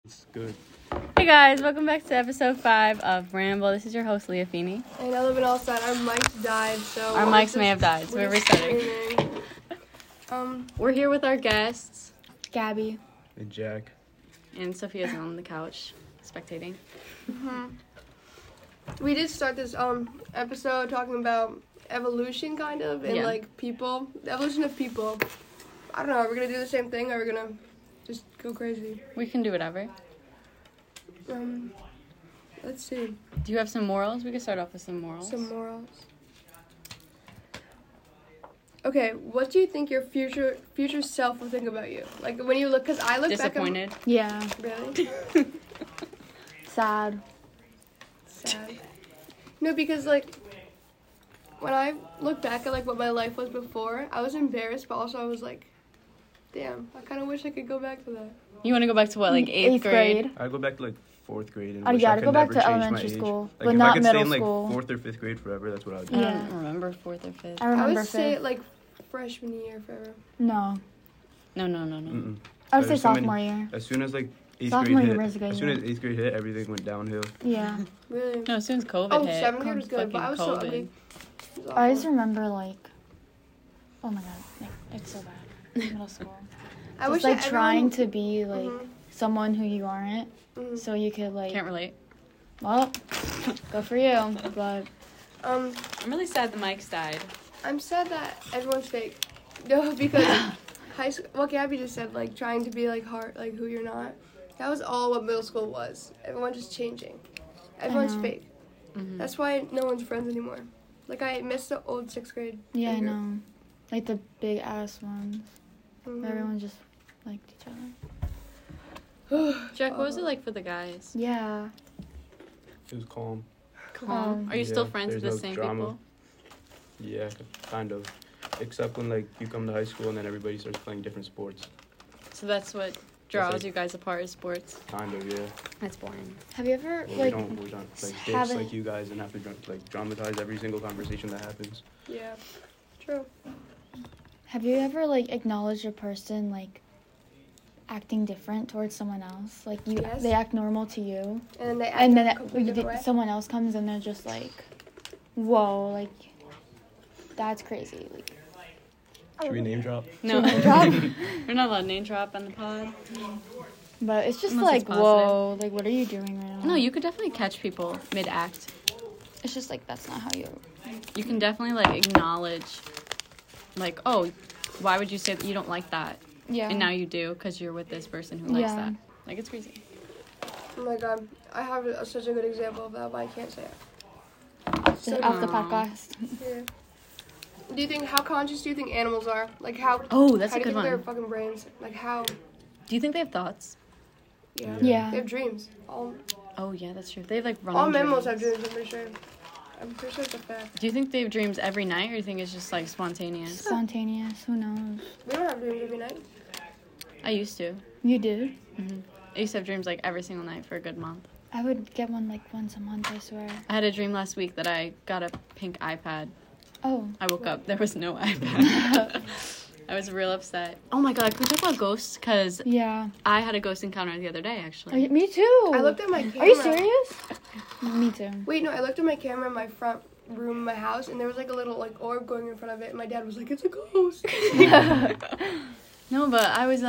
It's good. Hey guys, welcome back to episode 5 of Ramble. This is your host, Leah Feeney. And I live in Allside. Our mics died, so... Our mics may have died, so we're resetting. We're here with our guests, Gabby. And Jack. and Sophia's on the couch, spectating. We did start this episode talking about evolution, kind of, and, like, people. The evolution of people. I don't know, are we going to do the same thing, or are we going to just go crazy? We can do whatever. Let's see. Do you have some morals? We can start off with some morals. Some morals. Okay, what do you think your future self will think about you? Like, when you look, because I look Disappointed. Yeah. back at... Really? Sad. Sad. No, because, like, when I look back at, like, what my life was before, I was embarrassed, but also I was like, damn, I kind of wish I could go back to that. You want to go back to what, like 8th grade? I'd go back to like 4th grade and I'd wish I gotta could go back never to change my elementary age. school, Like but if not I could stay middle in like school. 4th or 5th grade forever, that's what I'd do. I Yeah. don't remember 4th or 5th. I I remember would say, fifth. like, freshman year forever. No. No. Mm-mm. I would say There's so many- sophomore year. As soon as like 8th Sophomore grade year hit, was a good as soon year. as 8th grade hit, everything went downhill. Yeah. Really? No, as soon as COVID Oh, hit. 7th grade was good, but I was so COVID. ugly. It was I just awful. remember, like, oh my god, like, it's so bad. Middle school. I Just, wish like, that trying everyone... to be, like, someone who you aren't, so you could, like, Can't relate. well, go for you, but... I'm really sad the mics died. I'm sad that everyone's fake. No, because high school, what Gabby just said, like, trying to be, like, hard, like, who you're not. That was all what middle school was. Everyone's just changing. Everyone's know. fake. That's why no one's friends anymore. Like, I miss the old 6th grade. Yeah, I figure. know. Like, the big-ass ones. Mhm. Everyone just liked each other. Jack, what was it like for the guys? Yeah. It was calm. Are you still Yeah, friends with the there's no same drama. people? Yeah, kind of. Except when like you come to high school and then everybody starts playing different sports. So that's what draws like- you guys apart is sports. Kind of, yeah. That's boring. Have you ever, Well, like... we don't like dicks haven't- like you guys and have to like dramatize every single conversation that happens. Yeah. True. Have you ever, like, acknowledged a person, like, acting different towards someone else? Like, Yes. they act normal to you, And then they and then act a completely different way. someone else comes and they're just like, whoa, like, that's crazy. Like, Should we name drop? No. drop. We're not allowed to name drop on the pod. But it's just Unless like, it's positive. whoa, like, what are you doing right now? No, you could definitely catch people mid-act. It's just like, that's not how you... You can definitely, like, acknowledge, like, oh, why would you say that you don't like that? Yeah. And now you do because you're with this person who likes Yeah. that. Like, it's crazy. Oh my god. I have such a good example of that, but I can't say it. Just off the Aw. podcast. Yeah. Do you think, how conscious do you think animals are? Like, how... Oh, that's how a do you good think their one. fucking brains... Like, how... Do you think they have thoughts? Yeah. Yeah. They have dreams. All Oh, yeah, that's true. They have, like, running all mammals have dreams. dreams, I'm pretty sure. I'm pretty sure it's a fact. Do you think they have dreams every night, or do you think it's just, like, spontaneous? Spontaneous, who knows? We don't have dreams every night. I used to. You do? I used to have dreams, like, every single night for a good month. I would get one, like, once a month, I swear. I had a dream last week that I got a pink iPad. Oh. I woke up, there was no iPad. I was real upset. Oh my god, can we talk about ghosts? Because Yeah. I had a ghost encounter the other day, Oh, actually. me too. I looked at my camera. Are you serious? Me too. Wait, no, I looked at my camera in my front room in my house, and there was, like, a little, like, orb going in front of it, and my dad was like, it's a ghost. No, but I was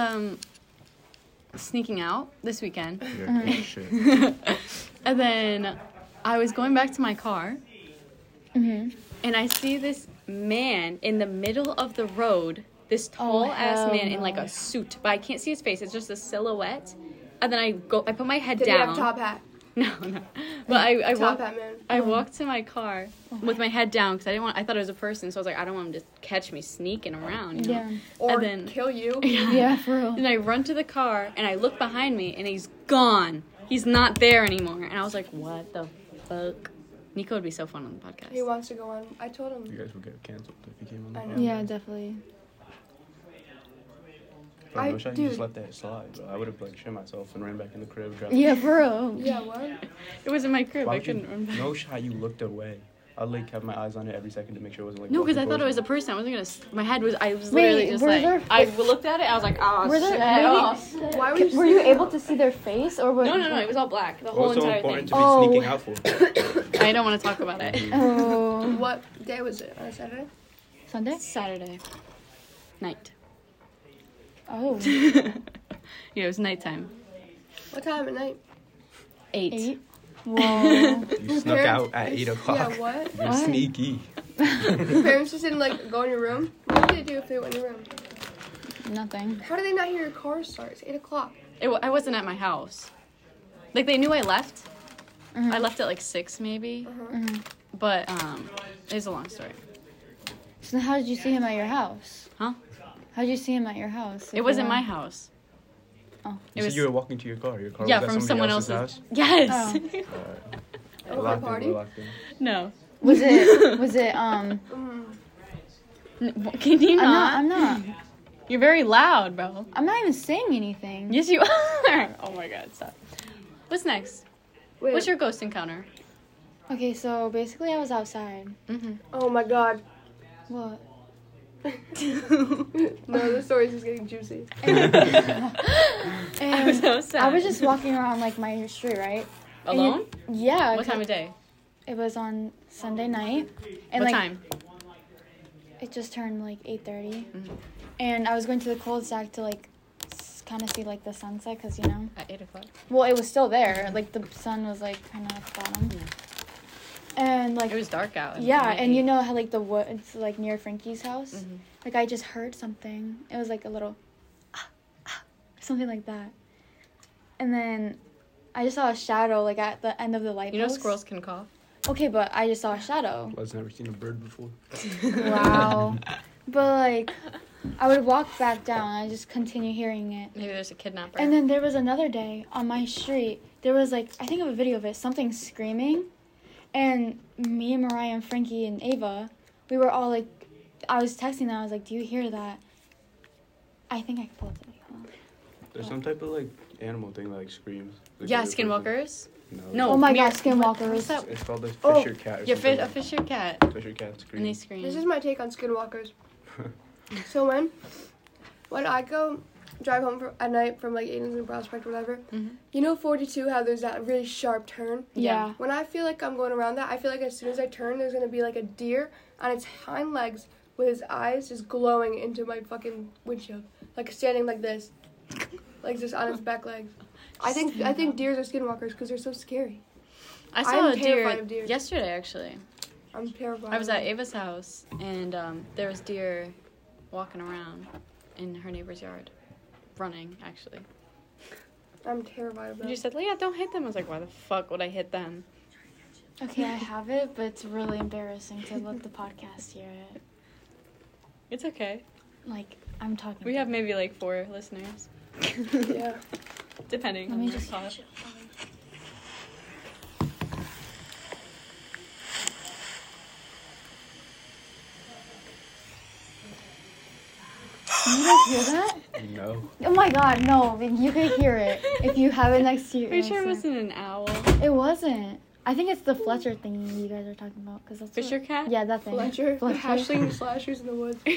sneaking out this weekend. Yeah, shit. And then I was going back to my car, Mm-hmm. and I see this man in the middle of the road, this tall-ass hell man in, no. like, a suit. But I can't see his face. It's just a silhouette. And then I put my head Did he down. have top hat? No. But I Top walked. hat, man. I walked to my car with my head down because I thought it was a person, so I was like, I don't want him to catch me sneaking around, you know? Yeah. Or And then- kill you. Yeah, for real. And I run to the car, and I look behind me, and he's gone. He's not there anymore. And I was like, what the fuck? Nico would be so fun on the podcast. He wants to go on. I told You him. guys would get canceled if you came on the I know. pod. Yeah, definitely. I wish I dude. just let that slide. But I would have like shit myself and ran back in the crib. Dropped Yeah, for real. Yeah, what? It was in my crib. Why I would you, couldn't remember. no shot you looked away. I'd like have my eyes on it every second to make sure it wasn't like. No, because I walking thought it was a towards person. I wasn't gonna. My head was. I was literally just were like. there- I looked at it. I was like, oh Were shit. there Oh. Why were you? Were you able to see their face or were No. It was all black. The me. whole What's so entire important thing. to be Oh. sneaking out for? I don't want to talk about it. Oh, What day was it? On a Saturday? Sunday? Saturday night. Oh, Yeah, it was nighttime. What time at night? 8. 8. Whoa. You snuck out at 8 o'clock. Yeah, what? You're Why? sneaky. Your parents just didn't like go in your room? What did they do if they went in your room? Nothing. How do they not hear your car start? It's 8 o'clock. I wasn't at my house. Like they knew I left. Mhm. I left at like 6 maybe. Uh-huh. Mhm. But it's a long story. So how did you see him at your house? Huh? How did you see him at your house? if It you wasn't my weren't- house. You It said was you were walking to your car. Your car yeah was at from someone somebody else's else's. house. Yes. Oh, We're my locked in, party? we're locked in. No. Was it Can you not? I'm not. You're very loud, bro. I'm not even saying anything. Yes, you are. Oh my god, stop. What's next? Wait. What's your ghost encounter? Okay, so basically I was outside. Mm-hmm. Oh my god. What? No, the story's just getting juicy. And I was so sad. I was just walking around like my street, right? And you- Alone? Yeah. What time of day? It was on Sunday night. And What like time? it just turned like 8:30. Mhm. And I was going to the cul-de-sac to like kind of see like the sunset because you know. At 8 o'clock. Well, it was still there. Like the sun was like kind of at the bottom. Yeah. And like It was dark out. It yeah, was and you late. know how like the woods like near Frankie's house. Mhm. Like I just heard something. It was like a little something like that. And then I just saw a shadow like at the end of the light You know post. squirrels can cough. Okay, but I just saw a shadow. I've never seen a bird before. Wow. But like I would walk back down and I just continue hearing it. Maybe there's a kidnapper. And then there was another day on my street. There was like I think of a video of it, something screaming. And me and Mariah and Frankie and Ava, we were all like I was texting them, I was like, do you hear that? I think I can pull up the video. Hold on. There's some type of like animal thing that like screams. Like, yeah, other skinwalkers. person. No. Oh my Mir- god, skinwalkers. What's that? It's called a Oh, fisher cat. Or Yeah, something. a fisher cat. Fisher cat And scream. they scream. This is my take on skinwalkers. So when I go drive home at night from like Aiden's and Prospect or whatever, Mhm. you know 42 how there's that really sharp turn? Yeah. When I feel like I'm going around that, I feel like as soon as I turn, there's gonna be like a deer on its hind legs with his eyes just glowing into my fucking windshield, like standing like this, like just on its back legs. I think deers are skinwalkers because they're so scary. I saw I'm a terrified deer of deer. yesterday, actually. I'm terrified. I was of at them. Ava's house, and there was deer walking around in her neighbor's yard. Running, actually. I'm terrified of them. And you said, Leah, don't hit them. I was like, why the fuck would I hit them? Okay, I have it, but it's really embarrassing to let the podcast hear it. It's okay. Like I'm talking. We have maybe like 4 listeners. Yeah. Depending Let on me the just cost. Can you guys hear that? No. Oh my god, no! You can hear it if you have it next to you. Are you sure it wasn't an owl? It wasn't. I think it's the Fletcher thing you guys are talking about because that's Fisher what, cat? Yeah, that thing. Fletcher. Fletcher. Hashling slashers in the woods. Do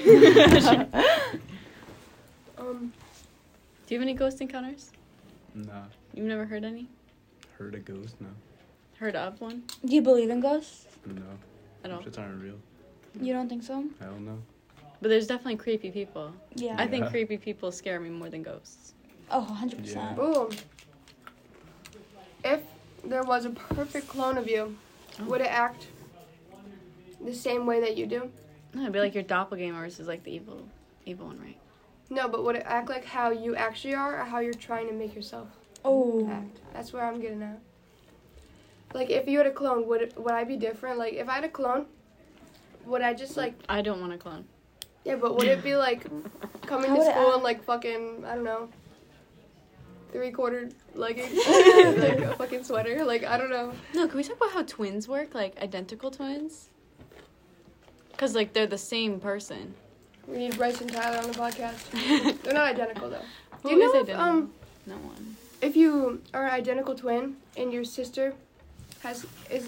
you have any ghost encounters? Nah. You've never heard any? Heard a ghost? No. Heard of one? Do you believe in ghosts? No. At all? Shit's aren't real. You don't think so? I don't know. But there's definitely creepy people. Yeah. I think Yeah. creepy people scare me more than ghosts. Oh, 100%. Yeah. Boom. If there was a perfect clone of you, would it act the same way that you do? No, it'd be like your doppelganger is like the evil one, right? No, but would it act like how you actually are or how you're trying to make yourself Oh. act? That's where I'm getting at. Like, if you had a clone, would I be different? Like, if I had a clone, would I just, like... I don't want a clone. Yeah, but would it be, like, coming How to would it school act? in, like, fucking, I don't know, 3/4 leggings? Like, a fucking sweater? Like, I don't know. No, can we talk about how twins work? Like, identical twins? Because, like, they're the same person. We need Bryce and Tyler on the podcast. They're not identical, though. Who Do you is know identical? No one. if you are an identical twin and your sister is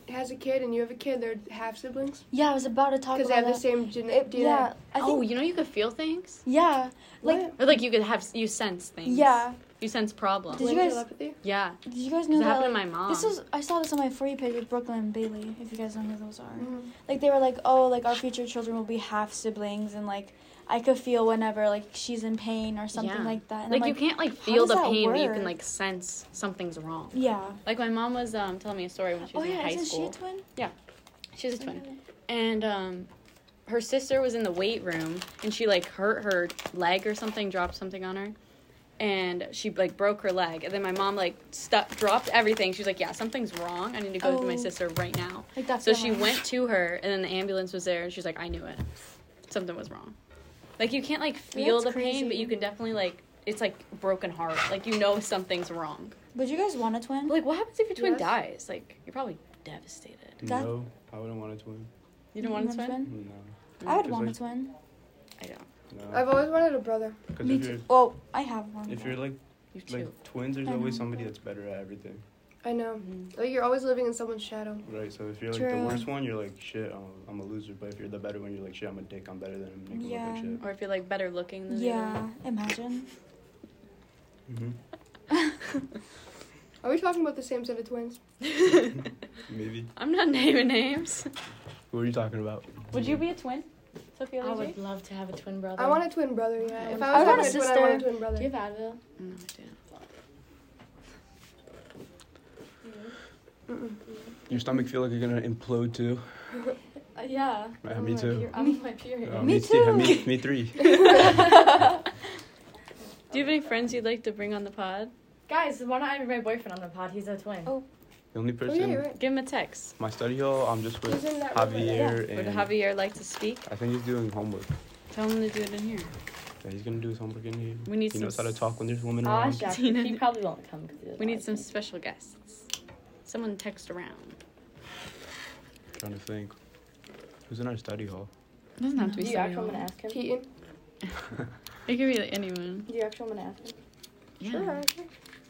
has a kid and you have a kid, they're half siblings? Yeah, I was about to talk Because about they have the same DNA. Yeah, I think. Oh, you know you could feel things? Yeah, like What? Or like you sense things. yeah. You sense problems. Did you Twin guys- telepathy? Yeah. Did you guys It know that? happened Like, to my mom. I saw this on my For You page with Brooklyn and Bailey. If you guys know who those are. Mhm. Like they were like, oh, like our future children will be half siblings, and like I could feel whenever like she's in pain or something Yeah. like that. And Like I'm you can't like feel does the that pain, but you work? can like sense something's wrong. Yeah. Like my mom was telling me a story when she Oh was in yeah, high isn't school. she a twin? She's a twin. And her sister was in the weight room and she like hurt her leg or something, dropped something on her. And she like broke her leg. And then my mom like dropped everything. She was like, yeah, something's wrong. I need to go to my Oh. sister right now. Like that's. So what she mine- went to her and then the ambulance was there and she's like, I knew it. Something was wrong. Like you can't like feel That's the pain, but crazy. you can definitely like, it's like broken heart. Like you know something's wrong. Would you guys want a twin? Like what happens if your twin Yes. dies? Like you're probably devastated. That- No, I wouldn't want a twin. You don't want a twin? No. I would Just want like- a twin. I don't. No. I've always wanted a brother. Because Me if too. you're Well, I have one. if you're like You too. twins, there's I always know. somebody that's better at everything. I know. Mhm. Like you're always living in someone's shadow. Right. So if you're like True. the worst one, you're like shit. I'm a loser. But if you're the better one, you're like shit. I'm a dick. I'm better than him. Make him Yeah. look like shit. Or if you're like better looking than the Yeah. Imagine. Are we talking about the same set of twins? other. Maybe. I'm not naming names. Who are you talking about? Would you be a twin? Sophia I Lizzie? would love to have a twin brother. I want a twin brother, yeah. If I I was want having a a twin, I want a sister. twin brother. Do you have Advil? No, I don't. Mm-mm. Your stomach feel like you're gonna implode too. Yeah. Yeah, me too. I'm on my period. Oh, Me too. Me three. Do you have any friends you'd like to bring on the pod? Guys, why not I have my boyfriend on the pod? He's a twin. Oh. The only Oh, yeah, person. you're right. Give him a text. My study hall. I'm just with He's in that room right Javier Would and Javier like to speak? I think he's doing homework. Tell him to do it in here. Yeah, he's gonna do his homework in here. We need He some knows how to talk when there's women Ah, around. Jack. Tina. He probably won't come. 'cause he doesn't We need like some it. special guests. Someone text around. Trying to think. Who's in our study hall? It doesn't have to be Do you actually want someone. to ask him? Keaton. It could be like anyone. Do you actually want to ask him? Yeah. Sure, actually.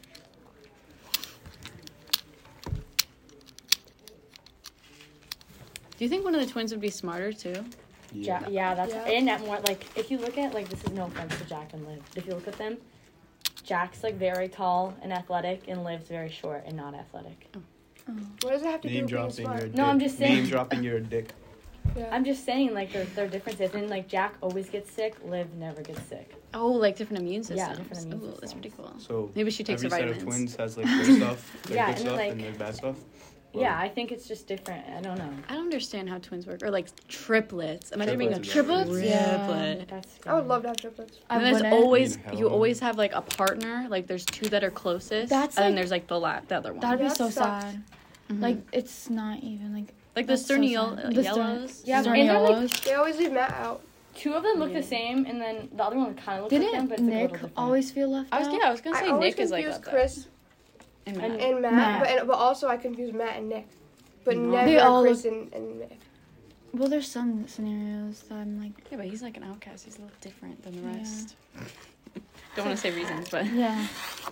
Do you think one of the twins would be smarter too? Yeah, yeah, that's Yeah. and that more like if you look at like this is no offense to Jack and Liv. If you look at them, Jack's like very tall and athletic, and Liv's very short and not athletic. What does it have to do Name with being dropping your smart? dick. No, I'm just saying- Name dropping your dick. Yeah. I'm just saying like their differences, and like Jack always gets sick, Liv never gets sick. Oh, like different immune systems. Yeah, different immune Ooh, that's systems. pretty cool. So Maybe she takes every her set of vitamins. twins has like their stuff, their Yeah, good and, stuff, like- and their bad stuff. Yeah, I think it's just different. I don't know. I don't understand how twins work. Or like triplets. Imagine being a Triplets triplet. is Yeah. That's I would love to have triplets. And there's wouldn't. always I mean, you hell. always have like a partner. Like there's two that are closest. That's and then like- there's like the other one. That'd be Yeah, so that sucks. sad. Mhm. Like it's not even like. the that's so Sterniol sad. The yellows. Yeah, Stern- and they're, like, Sterniolos. They always leave Matt out. two of them look Yeah. the same, and then the other one kind of looks like them, but Didn't it's like, a Nick little different. always feel left I was out? I was gonna say I always Nick is like confuse that. Chris And and- Matt. and Matt, Matt. But also I confuse Matt and Nick. But No. never They all Chris and Nick. Well, there's some scenarios that I'm like, Yeah, but he's like an outcast. He's a little different than the Yeah. rest. Don't want to say reasons, but yeah.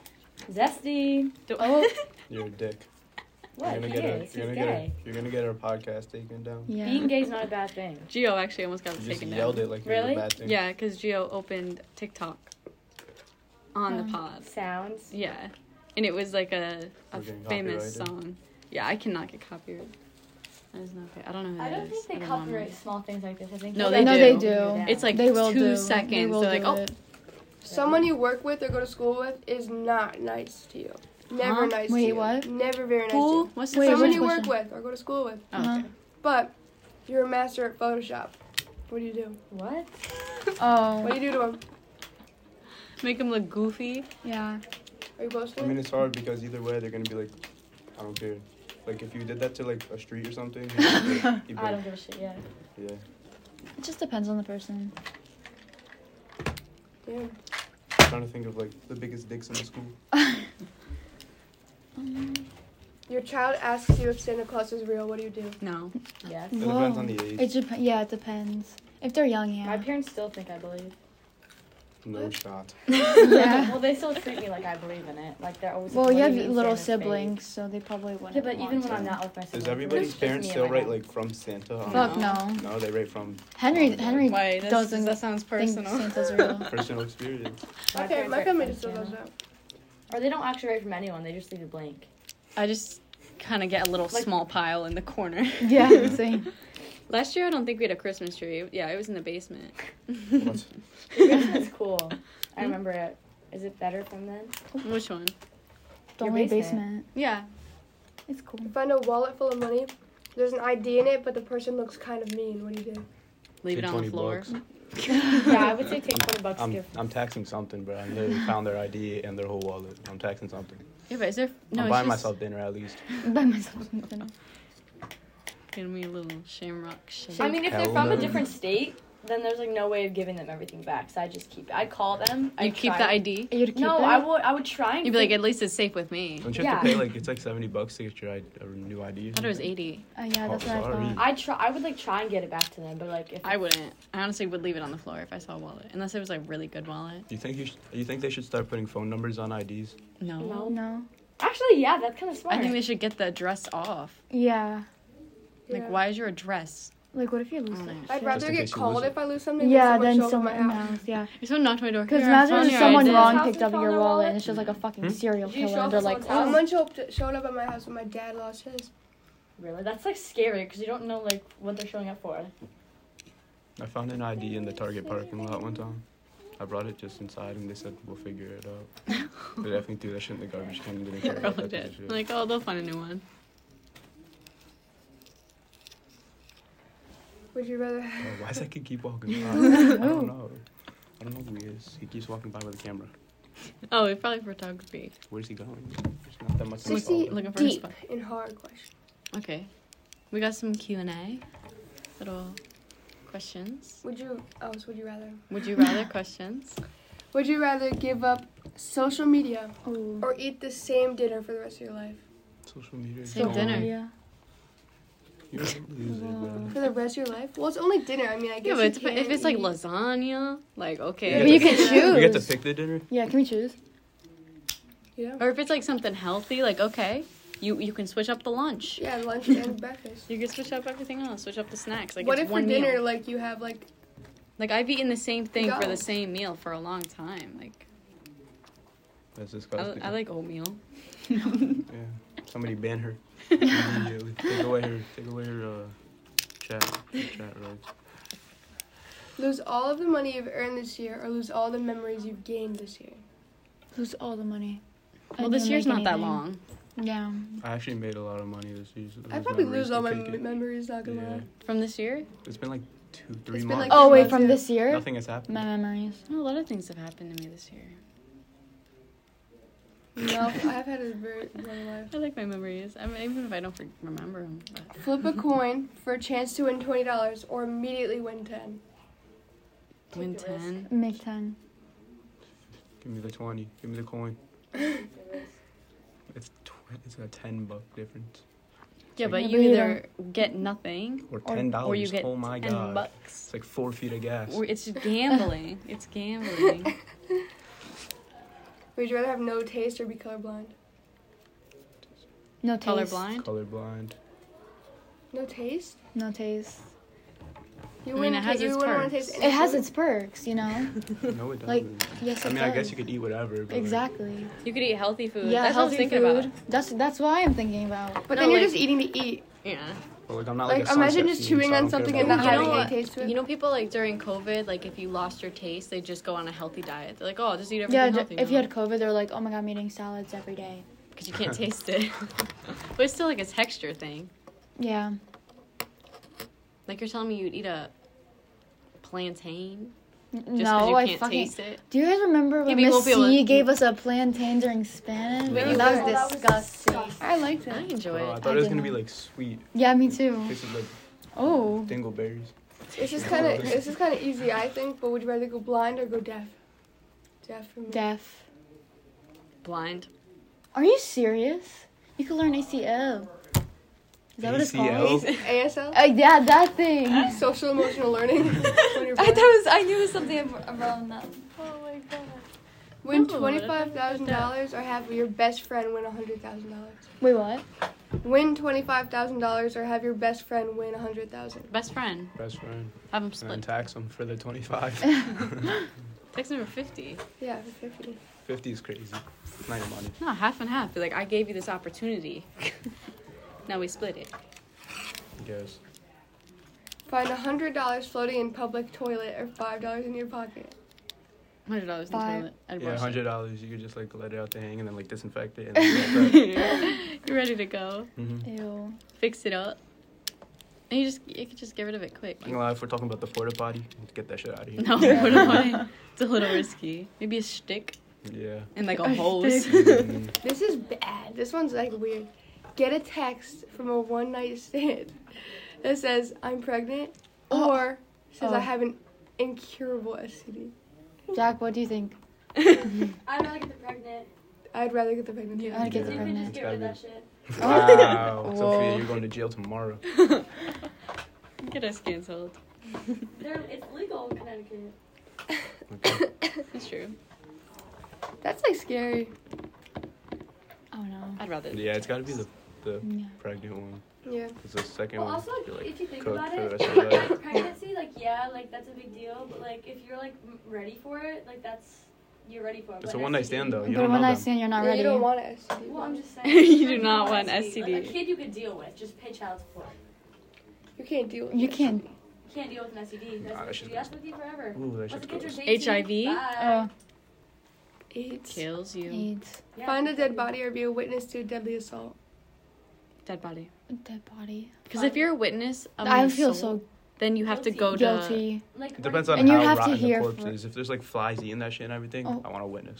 Zesty. oh, You're a dick. What? You're gonna He get is. He's you're gonna gay. you're gonna get our podcast taken down. Yeah. Being gay is not a bad thing. Gio actually almost got it You just taken yelled down. it like it Really? was a bad thing. Yeah, because Gio opened TikTok on the Um, pod. Sounds. Yeah, and it was like a We're getting famous copyrighted. song. Yeah, I cannot get copyrighted. That is not okay. I don't know who I that don't is. think they don't wanna. copyright small things like this. I think No, they they do. do. Yeah. It's like They will 2 do. seconds. They will They're like, do oh, it. Someone you work with or go to school with is not nice to you. Never Huh? nice to Wait, you. what? Never very nice who? to What's you. the Wait, Someone which you work question? with or go to school with. Oh, Uh-huh. okay. But you're a master at Photoshop. What do you do? What? Oh. What do you do to them? Make them look goofy. Yeah. Are you posting I mean, it? it's hard because either way they're gonna be like, I don't care. Like if you did that to like a street or something, you'd be like, I don't give a shit. Yeah. yeah. It just depends on the person. Yeah. I'm trying to think of like the biggest dicks in the school. Your child asks you if Santa Claus is real. What do you do? No. Yes. It depends on the age. Yeah, it depends. If they're young, My yeah. parents still think I believe. No shot. Yeah. Well, they still treat me like I believe in it. Like they're always. Well, like, you what have do mean little Santa's fake? siblings, so they probably wouldn't. Yeah, but even want when I'm to. not with my siblings. Does everybody's it's just parents me and still my write mom. like from Santa? Fuck no. No, they write from Henry Why? doesn't That sounds think personal. Santa's real. personal experience. My parents write family from just still does Santa. that. Or they don't actually write from anyone. They just leave it blank. I just kind of get a little Like- small pile in the corner. Yeah, same. Last year, I don't think we had a Christmas tree. Yeah, it was in the basement. What's Your basement's cool. I remember it. Is it better from then? Which one? The Your only basement. basement. Yeah. It's cool. Find a wallet full of money. There's an ID in it, but the person looks kind of mean. What do you do? Leave it Take on the 20 floor. bucks. Yeah, I would say take $20 I'm gift. I'm taxing something, bro. I literally found their ID and their whole wallet. I'm taxing something. Yeah, but is there? No, I'm it's buying just myself dinner at least. By myself. Dinner. Give me a little shamrock shake. I mean, if they're Hell from a no. different state, then there's like no way of giving them everything back. So I just keep it. I'd call them. you I'd keep try- the ID. You'd keep No, it? I would try and. You'd be like, think- at least it's safe with me. Don't you have to Yeah. pay like it's like $70 to get your a new ID? I thought it was 80. Yeah, that's Oh, what I sorry. thought. I would like try and get it back to them, but like if I wouldn't. I honestly would leave it on the floor if I saw a wallet, unless it was like really good wallet. You think you think they should start putting phone numbers on IDs? No. No. No. Actually, yeah, that's kind of smart. I think they should get the address off. Yeah. Like, Yeah. why is your address? Like, what if you lose Oh, that? no. I'd shit? rather Just in get case you called lose it. if I lose something Yeah, than then someone show up someone at my house. else. Yeah. If someone knocked on my door, Because "Here, I imagine found if your someone ID." wrong House picked and up found your their wallet wallet? and it's just like a fucking serial Did you killer show and up they're at like, someone's house? Someone showed up at my house when my dad lost his. Really, that's like scary because you don't know like what they're showing up for. I found an ID in the Target parking lot one time. I brought it just inside and they said we'll figure it out. They definitely threw that shit in the garbage can and didn't care about Probably that did. shit. Like, oh, they'll find a new one. Would you rather? Oh, why does that kid keep walking by? I don't know. I don't know who he is. He keeps walking by with a camera. Oh, it's probably photography. Where's he going? There's not that much to 60 follow. Looking for a deep spot. in hard question. Okay, we got some Q&A, little questions. Would you? Oh, so would you rather? Would you rather questions? Would you rather give up social media ooh. or eat the same dinner for the rest of your life? Social media. is Same gone. dinner. Yeah. You're a loser, bro. For the rest of your life? Well, it's only dinner. I mean, I Yeah, guess but you it's, can if it's like eat- lasagna, like okay. Yeah, but you can choose. We get to pick the dinner. Yeah, can we choose? Yeah. Or if it's like something healthy, like okay, you can switch up the lunch. Yeah, lunch and breakfast. You can switch up everything else. Switch up the snacks. Like What it's if for one dinner, meal. like you have like Like I've eaten the same thing for Go. the same meal for a long time. Like That's disgusting. I like oatmeal. Yeah. Somebody ban her immediately. Take away her chat rights. lose all of the money you've earned this year or lose all the memories you've gained this year? Lose all the money. I Well, this didn't year's make not that anything. long. Yeah. I actually made a lot of money this year. So I'd those probably memories lose all my can take it. memories, not gonna Yeah. lie. From this year? It's been like 2-3 It's been months. like- Oh, wait, months, from yeah. this year? Nothing has happened. My memories. Oh, a lot of things have happened to me this year. No, I've had a very long life. I like my memories. I mean, even if I don't remember them. But. Flip a coin for a chance to win $20 or immediately win 10. Win Take the risk. 10. Make 10. Give me the 20. Give me the coin. It's a $10 difference. Yeah, but Yeah, you but you either get nothing Or Or- $10. or you get oh my 10 god. bucks. It's like 4 feet of gas. Or it's just gambling. It's gambling. Would you rather have no taste or be colorblind? No taste. Colorblind? Colorblind. No taste? No taste. You I mean, wouldn't it has ta- you its wouldn't wanna perks. taste It has anything? its perks, you know? No, it doesn't. Like, yes, I it mean, I guess does. you could eat whatever. But Exactly. You could eat healthy food. Yeah, That's what I was healthy thinking food. about. That's what I am thinking about. But No, then you're like- just eating to eat. Yeah. Well, like, I'm not Like, like a imagine sunset just fiend, chewing so I on don't care something about and not that. having what? any taste to it. You know, people like during COVID, like if you lost your taste, they just go on a healthy diet. They're like, oh, just eat everything Yeah, healthy. if you had COVID, they're like, oh my god, I'm eating salads every day. because you can't taste it. But it's still like a texture thing. Yeah. Like you're telling me you'd eat a plantain just because No, you I can't fucking. taste it. Do you guys remember Yeah, when but you Miss won't be able C to- gave us a plantain during Spanish? But you That will- was disgusting. I liked I it. enjoy Oh, I it. thought it was did gonna be not. like sweet. Yeah, me too. Tasted like Oh. dingleberries. This is kind of easy, I think. But would you rather go blind or go deaf? Deaf for me. Deaf. Blind. Are you serious? You could learn ACL. Is that what it's called? ACL? ASL. Yeah, that thing. Social emotional learning. When you're I blind. thought I knew it was something around that. Oh my Win Oh, $25,000 or have your best friend win $100,000. Wait, what? Win $25,000 or have your best friend win $100,000. Best friend. Best friend. Have them And split. tax them for the 25. Tax number 50. Yeah, 50. 50 is crazy. Not your money. No, half and half. Be like, I gave you this opportunity. Now we split it. I guess. Find $100 floating in public toilet or $5 in your pocket. $100 in the Five. toilet. I'd Yeah, wash it. $100. You could just like let it out to hang and then like disinfect it and then You're ready to go. Ew. Fix it up. And you could just get rid of it quick. I'm gonna lie, if we're talking about the porta potty, let's get that shit out of here. No, what am I? It's a little risky. Maybe a stick Yeah. and like a A hose. stick. Mhm. This is bad. This one's like weird. Get a text from a one night stand that says I'm pregnant or says I Oh. have an incurable STD. Jack, what do you think? I'd rather get the pregnant. I'd rather get the pregnant. Yeah. I'd get So the you can pregnant. just get rid of that shit. Wow. Whoa. Sophia, you're going to jail tomorrow. Get us canceled. It's legal in Connecticut. Okay. That's true. That's like scary. Oh no. I'd rather. Yeah, it's gotta be the Yeah. pregnant one. Yeah. Because the second Well, one, also, you're like if you think cooked about for the it, rest of your life. like, pregnancy, like, yeah, like, that's a big deal. But, like, if you're, like, ready for it, like, you're ready for it. It's But a one night stand though. You But don't when know I them. stand, you're not Yeah, ready. you don't want an STD. Well, I'm just saying. You do like, not no want STD. Like, STD. a kid you could deal with. Just pay child support. You can't deal with You it. can't. You can't deal with an STD. Nah, that That's shit's that's with you forever. Ooh, that Once shit's the kid gross. turns 18, HIV? bye. AIDS. Kills you. AIDS. Yeah, Find a dead exactly. body or be a witness to a deadly assault. Dead body. Dead body. Because if you're a witness of I an feel assault, so then you have to go to. guilty. Like, It depends on And you how have to rotten hear the corpse for- is. If there's like flies eating that shit and everything, Oh. I want to witness.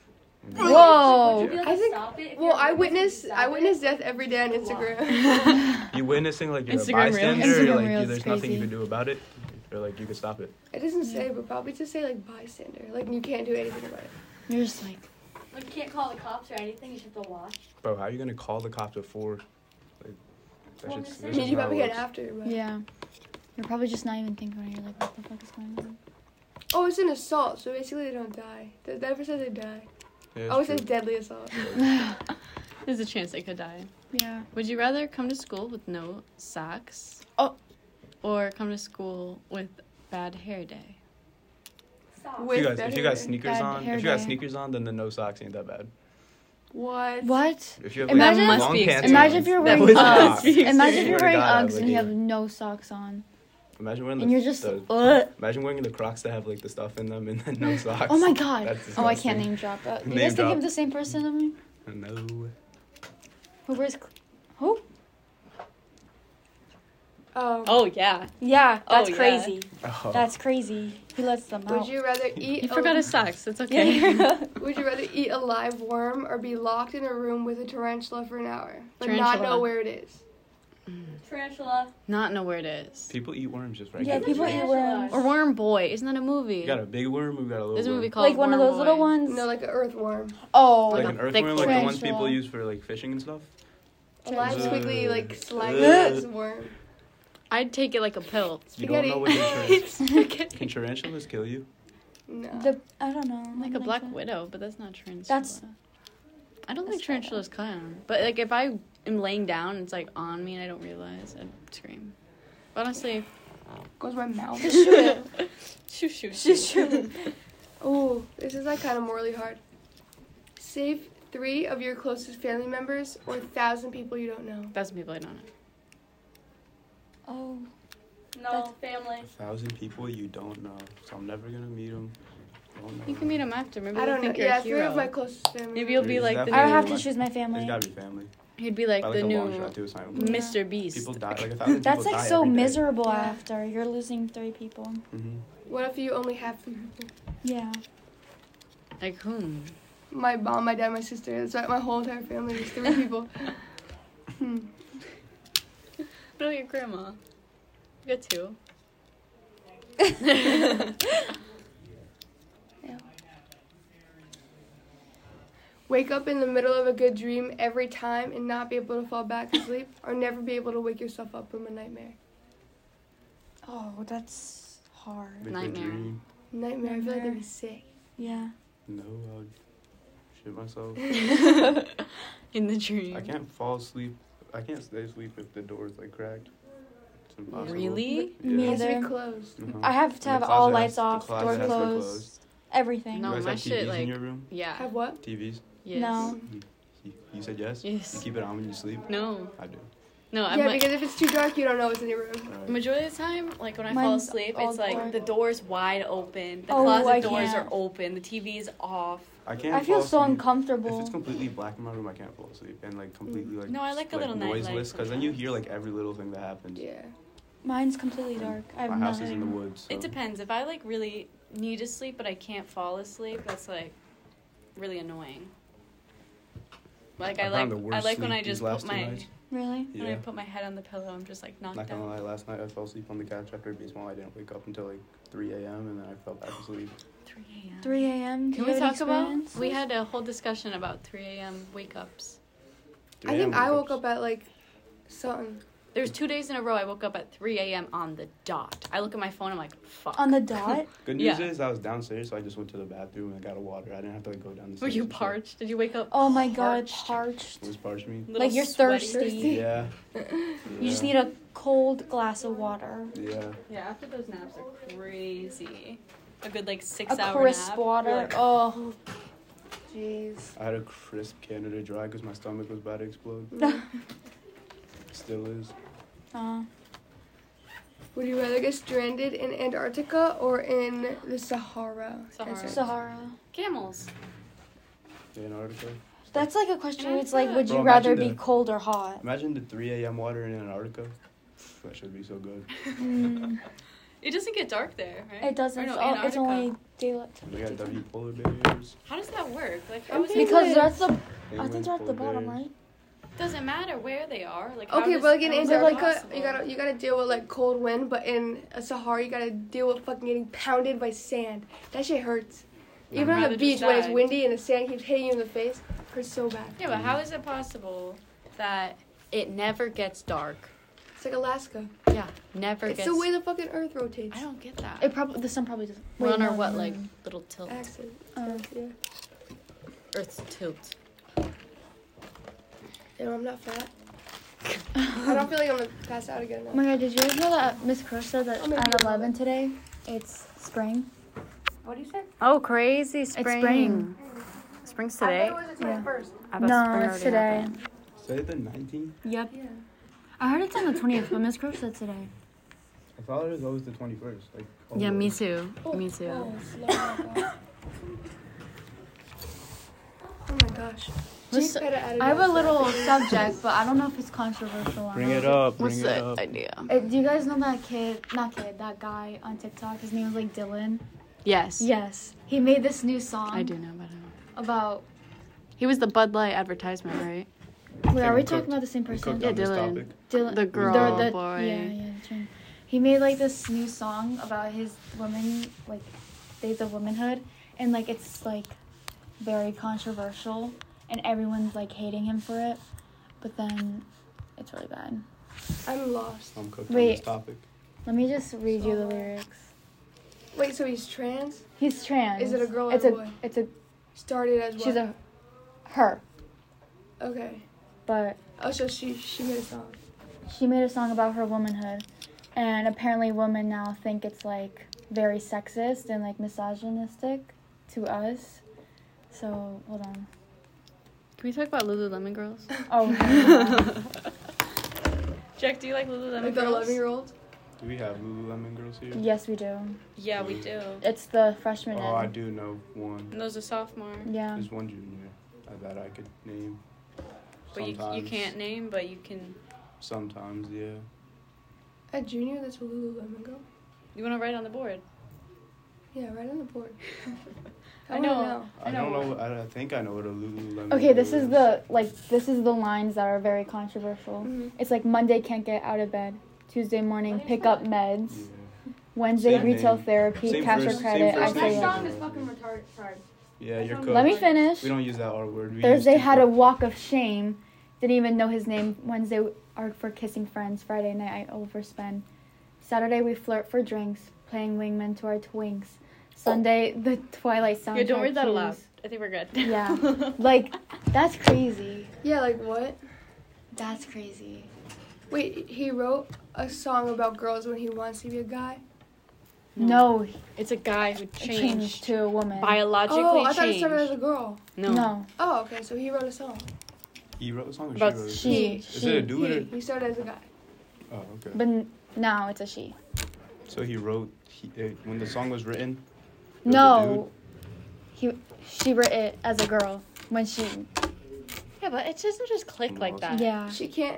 Whoa. Would you be able I to think- stop it if Well, you're a I witness? witness death every day on Instagram. You witnessing like you're Instagram a bystander, Reels. or Instagram like Reels there's is nothing you crazy. can do about it, or like you can stop it. It doesn't say, but probably just say like bystander. Like you can't do anything about it. You're just like, Like, you can't call the cops or anything. You just have to watch. Bro, how are you gonna call the cops before? Like, that Well, shit's- just that's I say- mean, just you how it probably get works. after, but yeah. You're probably just not even thinking. You're like, what the fuck is going on? oh, it's an assault, so basically they don't die. That never says they die. Yeah, Oh, it it's says true. deadly assault. There's a chance they could die. Yeah. Would you rather come to school with no socks? Oh. Or come to school with bad hair day? Stop. With If you guys, that if you got hair. sneakers Bad on, hair if you got day. sneakers on, then the no socks ain't that bad. What? What? If you have Imagine- like That long must be pants, Imagine on, if you're That wearing was Uggs. must be Imagine if you're Swear to wearing God, Uggs like, and you yeah. have no socks on. Imagine wearing And you're just, the imagine wearing the Crocs that have like the stuff in them and then no socks. Oh my god. That's Oh, I can't disgusting. name drop that. You Name guys think drop. of the same person of me? No. Who wears? Who? Oh, yeah. Yeah, that's crazy. Oh. That's crazy. He lets them Would out. you rather eat? You forgot his socks. It's okay. Would you rather eat a live worm or be locked in a room with a tarantula for an hour, but not Tarantula. know where it is? Tarantula. Not know where it is. People eat worms just Yeah, regular. people eat Tarantula. worms. Or Worm Boy. Isn't that a movie? You got a big worm, we got a little There's a worm. movie called Like one of Worm those little Boy. ones. No, like an earthworm. Oh. Like Like an a thick earthworm, like the ones tarantula. people use for like fishing and stuff. A live, Ugh. squiggly, like slimy Ugh. ass worm. I'd take it like a pill. You don't know what Spaghetti. can tarantulas kill you? No. I don't know. Like a I'm black that. widow, but that's not tarantula. That's- I don't think that's tarantulas come. But like if I am laying down, it's like on me and I don't realize, I'd scream. But honestly, Goes my mouth. Just shoot it. shoot. Just shoot it. Ooh, this is like kind of morally hard. Save 3 of your closest family members or 1,000 people you don't know. That's people I don't know. Oh. No, family. 1,000 people you don't know, so I'm never gonna meet them. You can meet them after. Maybe I they'll don't know. think you're Yeah, a 3 hero. of my closest family Maybe you'll be There's like the definitely I new. have to like- choose my There's family. gotta be family. He'd be like I the like a long new shot too. It's not Yeah. Mr. Beast. people die. Like 1,000 That's people like die so every day. miserable Yeah. after. You're losing 3 people. Mhm. What if you only have 3 people? Yeah. Like whom? My mom, my dad, my sister. That's right. My whole entire family is 3 people. No, your grandma. You got 2. Wake up in the middle of a good dream every time and not be able to fall back asleep, or never be able to wake yourself up from a nightmare. Oh, that's hard. Make a Nightmare. dream. Nightmare. I feel like that'd be sick. Yeah. No, I would shit myself. In the dream. I can't fall asleep. I can't stay asleep if the door is like cracked. It's impossible. Really? Me Yeah. It has to be either. closed. Uh-huh. I have to And have the all closet lights has- the off, closet door has to be closed, everything. No, You guys my have shit, TVs like- in your room? Yeah. Have what? TVs? Yes. No. You said yes? Yes. You keep it on when you sleep? No. I do. No, I'm Yeah, like, because if it's too dark, you don't know what's in your room. Alright. majority of the time, like when I fall Mine's asleep, all it's like dark. the door's wide open, the Oh, closet I doors can't. are open, the TV's off. I can't I feel fall so asleep. If uncomfortable. it's completely black in my room, I can't fall asleep. And like completely like No, I like a little night light noiseless, because then you hear like every little thing that happens. Yeah. Mine's completely dark. I have My house is in the nothing. woods. So. It depends. If I like really need to sleep but I can't fall asleep, that's like really annoying. Like I found the like worst when I sleep these just last put 2 my nights. Really? when I Yeah. put my head on the pillow, I'm just like knocked Not gonna out. lie, last night I fell asleep on the couch after baseball. I didn't wake up until like 3 a.m. and then I fell back asleep. 3 a.m. 3 a.m. Do Can you we have any talk about? experience? We had a whole discussion about 3 a.m. wake ups. 3 I think a.m. I woke wake-ups. up at like something. There's 2 days in a row I woke up at 3 a.m. on the dot. I look at my phone, I'm like, fuck. On the dot? Good news Yeah. is I was downstairs, so I just went to the bathroom and got a water. I didn't have to like go down the Were stairs. you and shit. parched? Did you wake up? Oh my god, Parched. parched. What does parched mean? Little Like you're sweaty? thirsty. Yeah. You just need a cold glass of water. Yeah. Yeah, after those naps are crazy. A good like 6 A hour crisp nap. water. You're like, Oh. Jeez. I had a crisp Canada Dry because my stomach was about to explode. Still is. Would you rather get stranded in Antarctica or in the Sahara? Sahara. Desert? Sahara. camels. Antarctica. That's like a question. It's like, Antarctica. would you Bro, rather imagine be the- cold or hot? Imagine the 3 a.m. water in Antarctica. That should be so good. Mm, It doesn't get dark there, right? it doesn't. Or no, It's Antarctica. only daylight. We got W polar bears. How does that work? Like, how I'm is it? thinking- Because that's the. I penguins, think they're at the polar bottom, bears. right? Doesn't matter where they are. Like, how Okay, does- but like in how is that Antarctica, possible? you gotta deal with like cold wind, but in a Sahara, you gotta deal with fucking getting pounded by sand. That shit hurts. I'd Even on rather the beach just when it's die. windy and the sand keeps hitting you in the face, hurts so bad. Yeah, but how is it possible that it never gets dark? It's like Alaska. Yeah, never It's gets. the way the fucking Earth rotates. I don't get that. It probably the sun probably doesn't. We're on Wait, our no, what, no, like no. little tilt, Axis. Oh. Yeah. Earth's tilt. Damn, I'm not fat. I don't feel like I'm gonna pass out again. Oh Now. my god, did you guys know that Miss Crow said that Oh, maybe at a 11 today, it's spring? What do you say? Oh, crazy! spring. Spring's I today. thought it was the Yeah. 21st. I thought No, spring it's already today. happened. Say the 19th? Yep. Yeah. I heard it's on the 20th, but Miss Crow said today. I thought it was always the 21st. Like, Yeah, me always. too. Me too. Oh, slow down. Oh my gosh. What's- Jake Petta added I have a that little stuff. subject, but I don't know if it's controversial or Bring not. it up. What's Bring it the up. idea? Do you guys know that that guy on TikTok? His name was like Dylan. Yes. Yes. He made this new song I do know about him. about. He was the Bud Light advertisement, right? Wait, are we we cooked- talking about the same We person? cooked Yeah, on this Dylan. topic. Dylan, The girl, boy. Yeah, that's right. He made like this new song about his woman, like days of womanhood, and like it's like very controversial, and everyone's like hating him for it. But then it's really bad. I'm lost. I'm cooked on Wait. this topic. Let me just read you the lyrics. Wait, so he's trans? He's trans. Is it a girl or It's a a. boy? It's a. Started as what? She's a. Her, Okay. but Oh, so she made a song. she made a song about her womanhood, and apparently women now think it's like very sexist and like misogynistic to us. So hold on. Can we talk about Lululemon girls? Oh, Jack, do you like Lululemon Like the girls? 11-year-old? Do we have Lululemon girls here? yes, we do. Yeah, we do. It's the freshman. Oh, I in. do know one. And those are sophomore. Yeah. There's one junior that I could name. But you Sometimes. can't name, but you can. Sometimes, yeah. At junior, that's a Lululemon girl? You want to write on the board? Yeah, right on the board. I wanna know. I don't know. I think I know what a Lululemon. Okay, this girl is the lines that are very controversial. Mhm. It's like Monday can't get out of bed, Tuesday morning pick up meds, Yeah. Wednesday Same retail name. therapy, Same cash or first- credit. same I first say name. yes. is fucking retarded. Sorry. Yeah, you're cooked. Let me finish. We don't use that R word. We Thursday use had a TikTok. walk of shame. Didn't even know his name. Wednesday are for kissing friends. Friday night I overspend. Saturday we flirt for drinks, playing wingman to our twinks. Sunday, the Twilight soundtrack. Yeah, don't read that aloud. cues. I think we're good. Yeah. Like, that's crazy. Yeah, like what? That's crazy. Wait, he wrote a song about girls when he wants to be a guy? No, It's a guy who changed changed. to a woman. Biologically Oh, I thought it changed. started as a girl. No. Oh, okay, so he wrote a song. He wrote a song or About she wrote it? She. Is it a dude or? He started as a guy. Oh, okay. But now it's a she. So he wrote, when the song was written? it was a No. She wrote it as a girl when she. Yeah, but it doesn't just click like that. Yeah. She can't.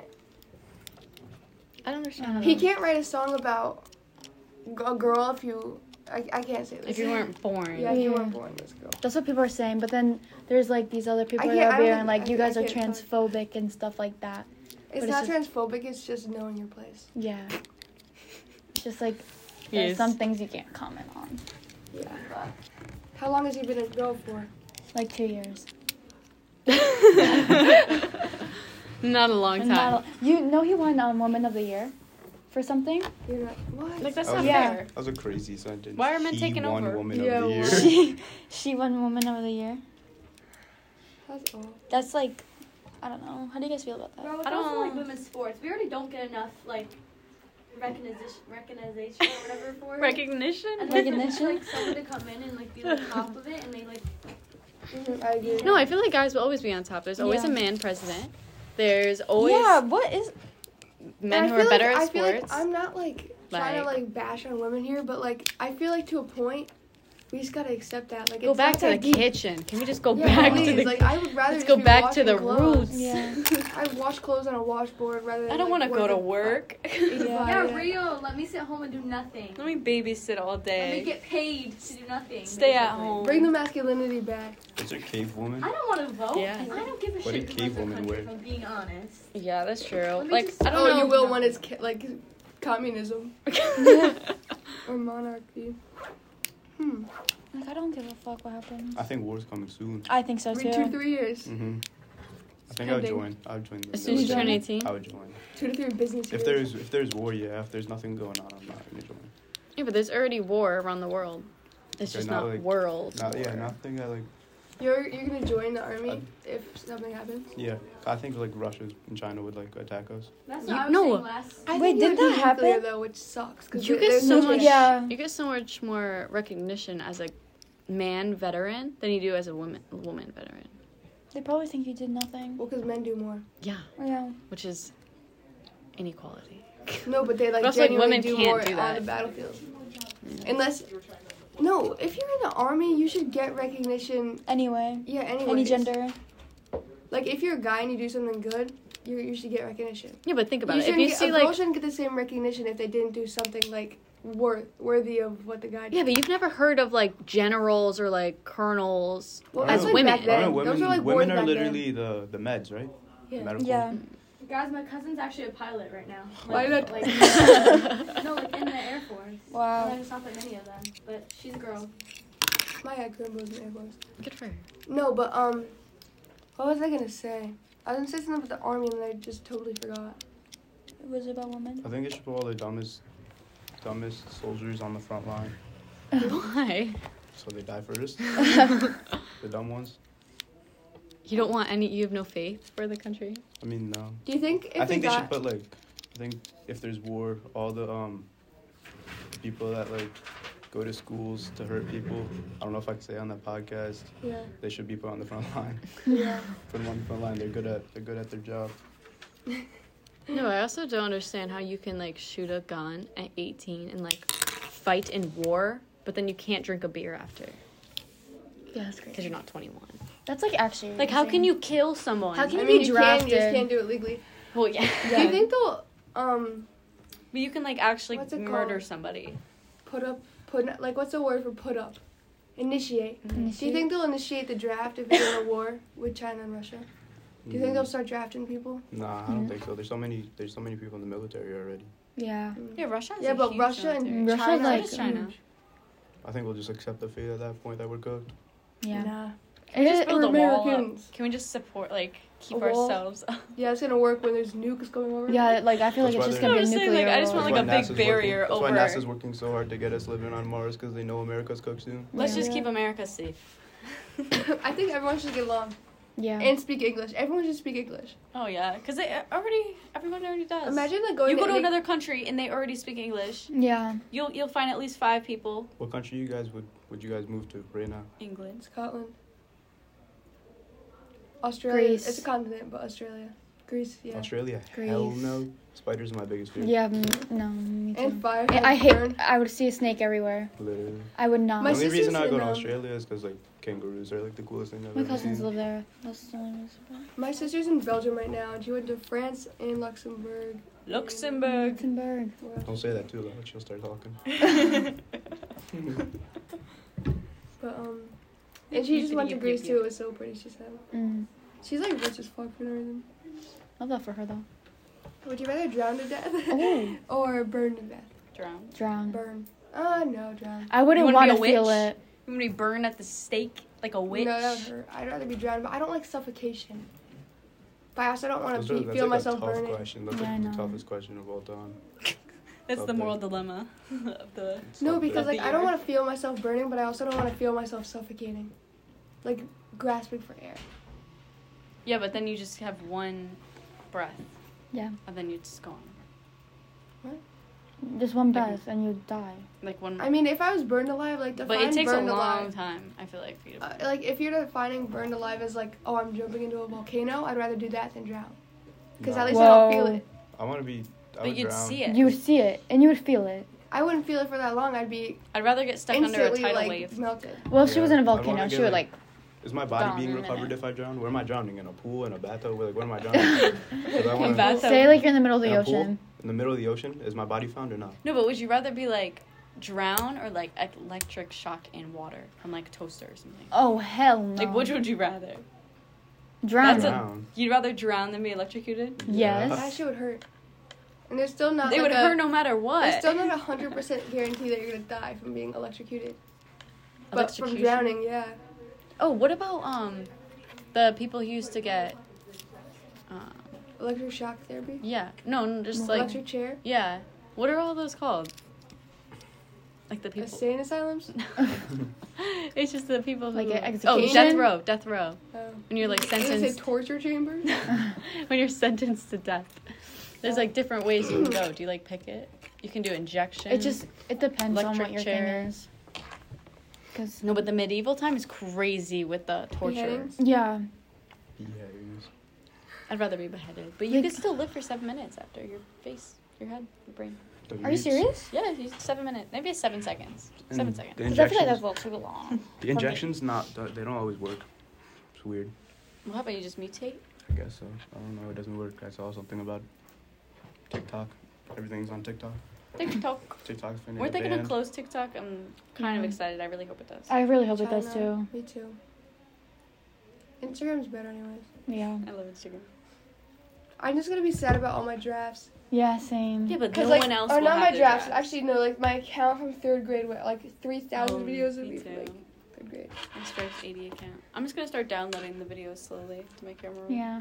I don't understand. He can't write a song about a girl if you. I can't say this. If you weren't born. Yeah, if you Yeah. weren't born this girl. That's what people are saying. But then there's like these other people I that can't- are I don't being think- like, you I guys are can't transphobic and stuff like that. It's But not it's transphobic. It's just knowing your place. Yeah. It's just like He there's is. some things you can't comment on. Yeah. How long has he been a girl for? Like 2 years. Not a long And time. not a- you know he won Woman of the Year for something? You're not. What? Like, that's That not was, Yeah. fair. that was a crazy sentence. Why are men He taking won over? Woman Yeah, of the Year. well- She won Woman of the Year. That's all. That's like, I don't know. How do you guys feel about that? Bro, it's I don't- also like women's sports. We already don't get enough like recognition or whatever for it. Recognition? And then Recognition? like someone to come in and like be like top of it, and they like. I agree. No, I feel like guys will always be on top. There's always Yeah. a man president. There's always Yeah, what is. men And who I are feel better like, at I feel like sports. I'm not like trying to Like- like bash on women here, but like I feel like to a point, we just gotta accept that. Like Go it's back not to the that deep. kitchen. Can we just go Yeah, back please, to the like I would rather Let's just go be back to the washing clothes. roots. Yeah. I wash clothes on a washboard rather than. I don't like, want to go to at work. 8 to Yeah. 5. Yeah, Rio, let me sit home and do nothing. Let me babysit all Let me day. get paid to do nothing. Stay at basically. home. Bring the masculinity back. Is there cave woman? I don't want to vote. Yeah. I don't give a What shit did who cave runs the women country, wear? if I'm being honest. Yeah, that's true. Let me Like, just- I don't know. You will when it's like communism or monarchy. Like, I don't give a fuck what happens. I think war's coming soon. I think so too. 2 to 3 years. Mm-hmm. I think I would Pending. join. I would join. the As soon as you turn military. 18. I would join. 2 to 3 business If years. there's war, yeah. If there's nothing going on, I'm not gonna join. Yeah, but there's already war around the world. It's Okay, just not not like- world. Not war. yeah, nothing that like You're gonna join the army I'd- if something happens. yeah. I think like Russia and China would like attack us. That's You- what I was no. saying last. I Wait, think did it would that be happen? nuclear, though, which sucks. 'Cause You there- get there's so no much. chance. Yeah. You get so much more recognition as a man veteran than you do as a woman veteran. They probably think you did nothing. Well, because men do more. Yeah, Yeah. which is inequality. No, but they like But also, like, genuinely women do can't more do on that. the battlefield. Unless, no, if you're in the army, you should get recognition. Anyway. Yeah, anyway. Any gender. Like if you're a guy and you do something good, you should get recognition. Yeah, but think about You it. If shouldn't you get, see a girl like, shouldn't get the same recognition if they didn't do something like worthy of what the guy did. yeah, but you've never heard of like generals or like colonels Well, as that's like women. back then. I don't know, Those women, are, like, women boys are back then. literally the meds, right? Yeah. Medical. Yeah. Guys, my cousin's actually a pilot right now. Why not? Like, no, like in the Air Force. Wow. And there's not that many of them, but she's a girl. My ex was in the Air Force. Good for her. No, but what was I gonna say? I was gonna say something about the army and I just totally forgot. It was about women. I think they should put all the dumbest soldiers on the front line, Why? so they die first. The dumb ones. You don't want any. You have no faith for the country. I mean, no. Do you think if I think we they got should put like, I think if there's war, all the people that like go to schools to hurt people. I don't know if I can say on that podcast. yeah They should be put on the front line. yeah Put them on the front line. They're good at their job. No, I also don't understand how you can like shoot a gun at 18 and like fight in war, but then you can't drink a beer after Yeah, that's because crazy. you're not 21. That's like actually. Like, how can insane. you kill someone? How can I you mean be you can, you just drafted? can't do it legally. Well, yeah. Do you think they'll But you can like actually What's it murder called? somebody. put like what's the word for put up? Initiate. Do you think they'll initiate the draft if they're in a war with China and Russia? Do you think they'll start drafting people? Nah, I don't think so. There's so many people in the military already. Yeah. Yeah, Russia. Has Yeah, a but huge Russia and military. Russia's China, like- is China. huge. I think we'll just accept the fate at that point that we're cooked. Yeah. Nah. Can we just It- build a we're wall up? Americans. Can we just support like keep A wall? ourselves. Yeah, it's gonna work when there's nukes going over. Yeah, like I feel like That's it's just why gonna be a they're- nuclear. Like, I just war. want, like, a big NASA's barrier working, over- That's why NASA's working so hard to get us living on Mars because they know America's cooked soon. Let's Yeah. just keep America safe. I think everyone should get along Yeah. and speak English. Everyone should speak English. Oh yeah, because everyone already does. Imagine like going you go to like, another country and they already speak English. Yeah. You'll find at least 5 people. What country would you guys move to right now? England. Scotland, Australia. Greece. It's a continent, but Australia, Greece, yeah. Australia? Greece. Hell no. Spiders are my biggest fear. Yeah. No, me too. And fire. I and hate. burn. I would see a snake everywhere. Literally. I would not. My The only sister's reason I go in, to Australia is because like kangaroos are like the coolest thing I've My ever cousins seen. live there. That's the only reason. My sister's in Belgium right now, and she went to France and Luxembourg. Luxembourg. Luxembourg. Where else? Don't say that too loud. She'll start talking. But and she just went to Yip, yip, Greece yip, too. yip. It was so pretty. She said Mm. she's like rich as fuck for no reason. Love that for her though. Would you rather drown to death Oh. or burn to death? Drown. Drown. Burn. No, drown. I wouldn't You wanna want be to a feel witch? it. You want to be burned at the stake like a witch? No, that would hurt. I'd rather be drowned, but I don't like suffocation. But I also don't want That's to like feel a myself tough burning. question. That's Yeah, I like the know. toughest question of all time. That's the Okay. moral dilemma of the. It's No, up because there. like I don't want to feel myself burning, but I also don't want to feel myself suffocating, like grasping for air. Yeah, but then you just have one breath. Yeah. And then you just go on. Just one breath and you die. Like one. I mean, if I was burned alive, like but define it takes a burned long alive. time. I feel like for you to. Like if you're defining burned alive as like, oh, I'm jumping into a volcano, I'd rather do that than drown. Because No. at least I don't feel Whoa. it. I want to be. I But would you'd drown. see it. You would see it and you would feel it. I wouldn't feel it for that long. I'd be I'd rather get stuck under a instantly tidal like wave. melted. Well, if she Yeah, was in a I'd wanna volcano, she get, would like- like. Is my body Gone being in a recovered minute. if I drown? Where am I drowning? In a pool, in a bathtub? Like, where am I drowning? 'Cause I wanna- Bathtub. Say like you're in the middle of the in a pool? ocean. In the middle of the ocean? Is my body found or not? No, but would you rather be like drown or like electric shock in water from like a toaster or something? Oh hell no. Like, which would you rather? Drown. That's a- Drown. You'd rather drown than be electrocuted? Yes. That shit would hurt. And there's still not. They like would hurt no matter what. There's still not 100% guarantee that you're gonna die from being electrocuted. But from Electrocution. drowning, yeah. Oh, what about the people who used to get Electric shock therapy. yeah, no, just like Electric chair. yeah. What are all those called? Like the people. Insane asylums. It's just the people who Like an oh, execution? death row. Oh. When you're like I was gonna say sentenced torture chambers. when you're sentenced to death. There's like different ways you can go. Do you like pick it? You can do injection. It depends on Electric what your chair. thing is. Cause No, but the medieval time is crazy with the torture. Beheadings? yeah, Beheadings. I'd rather be beheaded, but you Like- could still live for 7 minutes after your face, your head, your brain. The are you meats- serious? Yeah, 7 minutes, maybe it's 7 seconds. and 7 seconds. The Because I feel like injections, that's a little too long. the injections they don't always work. It's weird. Well, how about you just mutate? I guess so. I don't know. It doesn't work. I saw something about TikTok. Everything's on TikTok. TikTok. TikTok's finna Weren't they get gonna banned. close TikTok? I'm kind of Yeah. excited. I really hope it does. I really hope it does China. too. Me too. Instagram's better anyways. Yeah. I love Instagram. I'm just gonna be sad about all my drafts. Yeah, same. Yeah, but Cause no like, one else or will not have my their drafts. Actually, no. Like my account from 3rd grade, went like 3,000 Oh, videos would me be too. from, like 3rd grade. My Stripes 80 account. I'm just gonna start downloading the videos slowly to my camera roll. Yeah.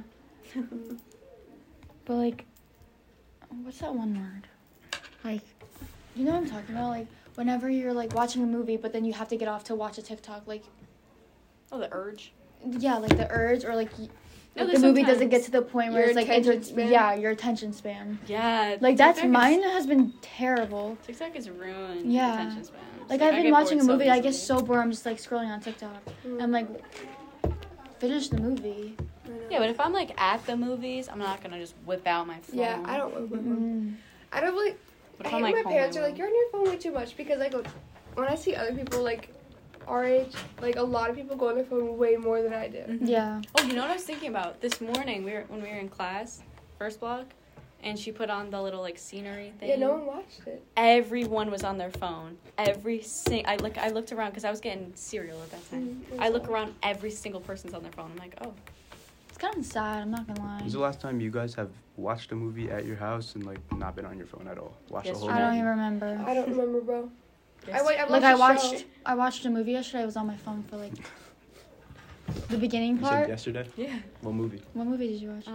But like, what's that one word? Like, you know what I'm talking about? Like, whenever you're like watching a movie, but then you have to get off to watch a TikTok. Like, Oh, the urge. yeah, like the urge, or like, No, like there's the movie doesn't sometimes- get to the point where Your it's like attention span. yeah, your attention span. Yeah. Like that's TikTok mine has been terrible. TikTok is ruined. Yeah. Attention spans. Like I I've been get watching a bored so movie, I get easily. so bored. I'm just like scrolling on TikTok. I'm like, finish the movie. I know. Yeah, but if I'm like at the movies, I'm not gonna just whip out my phone. Yeah, I don't. Mm. I don't really. But I if hate I'm when like my home, parents I are like, will. "You're on your phone way too much," because like when I see other people like our age, like a lot of people go on their phone way more than I do. Mhm. Yeah. Oh, you know what I was thinking about this morning? When we were in class, first block, and she put on the little like scenery thing. Yeah, no one watched it. Everyone was on their phone. I looked around because I was getting cereal at that time. I look around, every single person's on their phone. I'm like, oh, It's kind of sad. I'm not gonna lie. When's the last time you guys have watched a movie at your house and like not been on your phone at all? Watched the whole Yesterday. I don't movie. even remember. I don't remember, bro. yes. I Like watched. I watched a movie yesterday. I was on my phone for like The beginning You said part. yesterday? Yeah. What movie? What movie did you watch?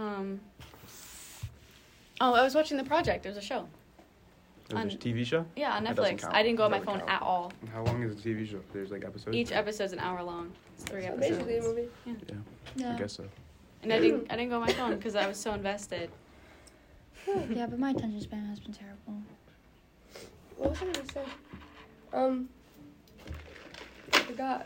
Oh, I was watching The Project. It was a show. It was On- a TV show? Yeah, on That doesn't Netflix. count. I didn't go on my Doesn't phone count. at all. How long is the TV show? There's like episodes? Each episode's an hour long. It's 3 So episodes. basically a movie. Yeah. I guess so. And I didn't go on my phone because I was so invested. Yeah, but my attention span has been terrible. What was I gonna say? I forgot.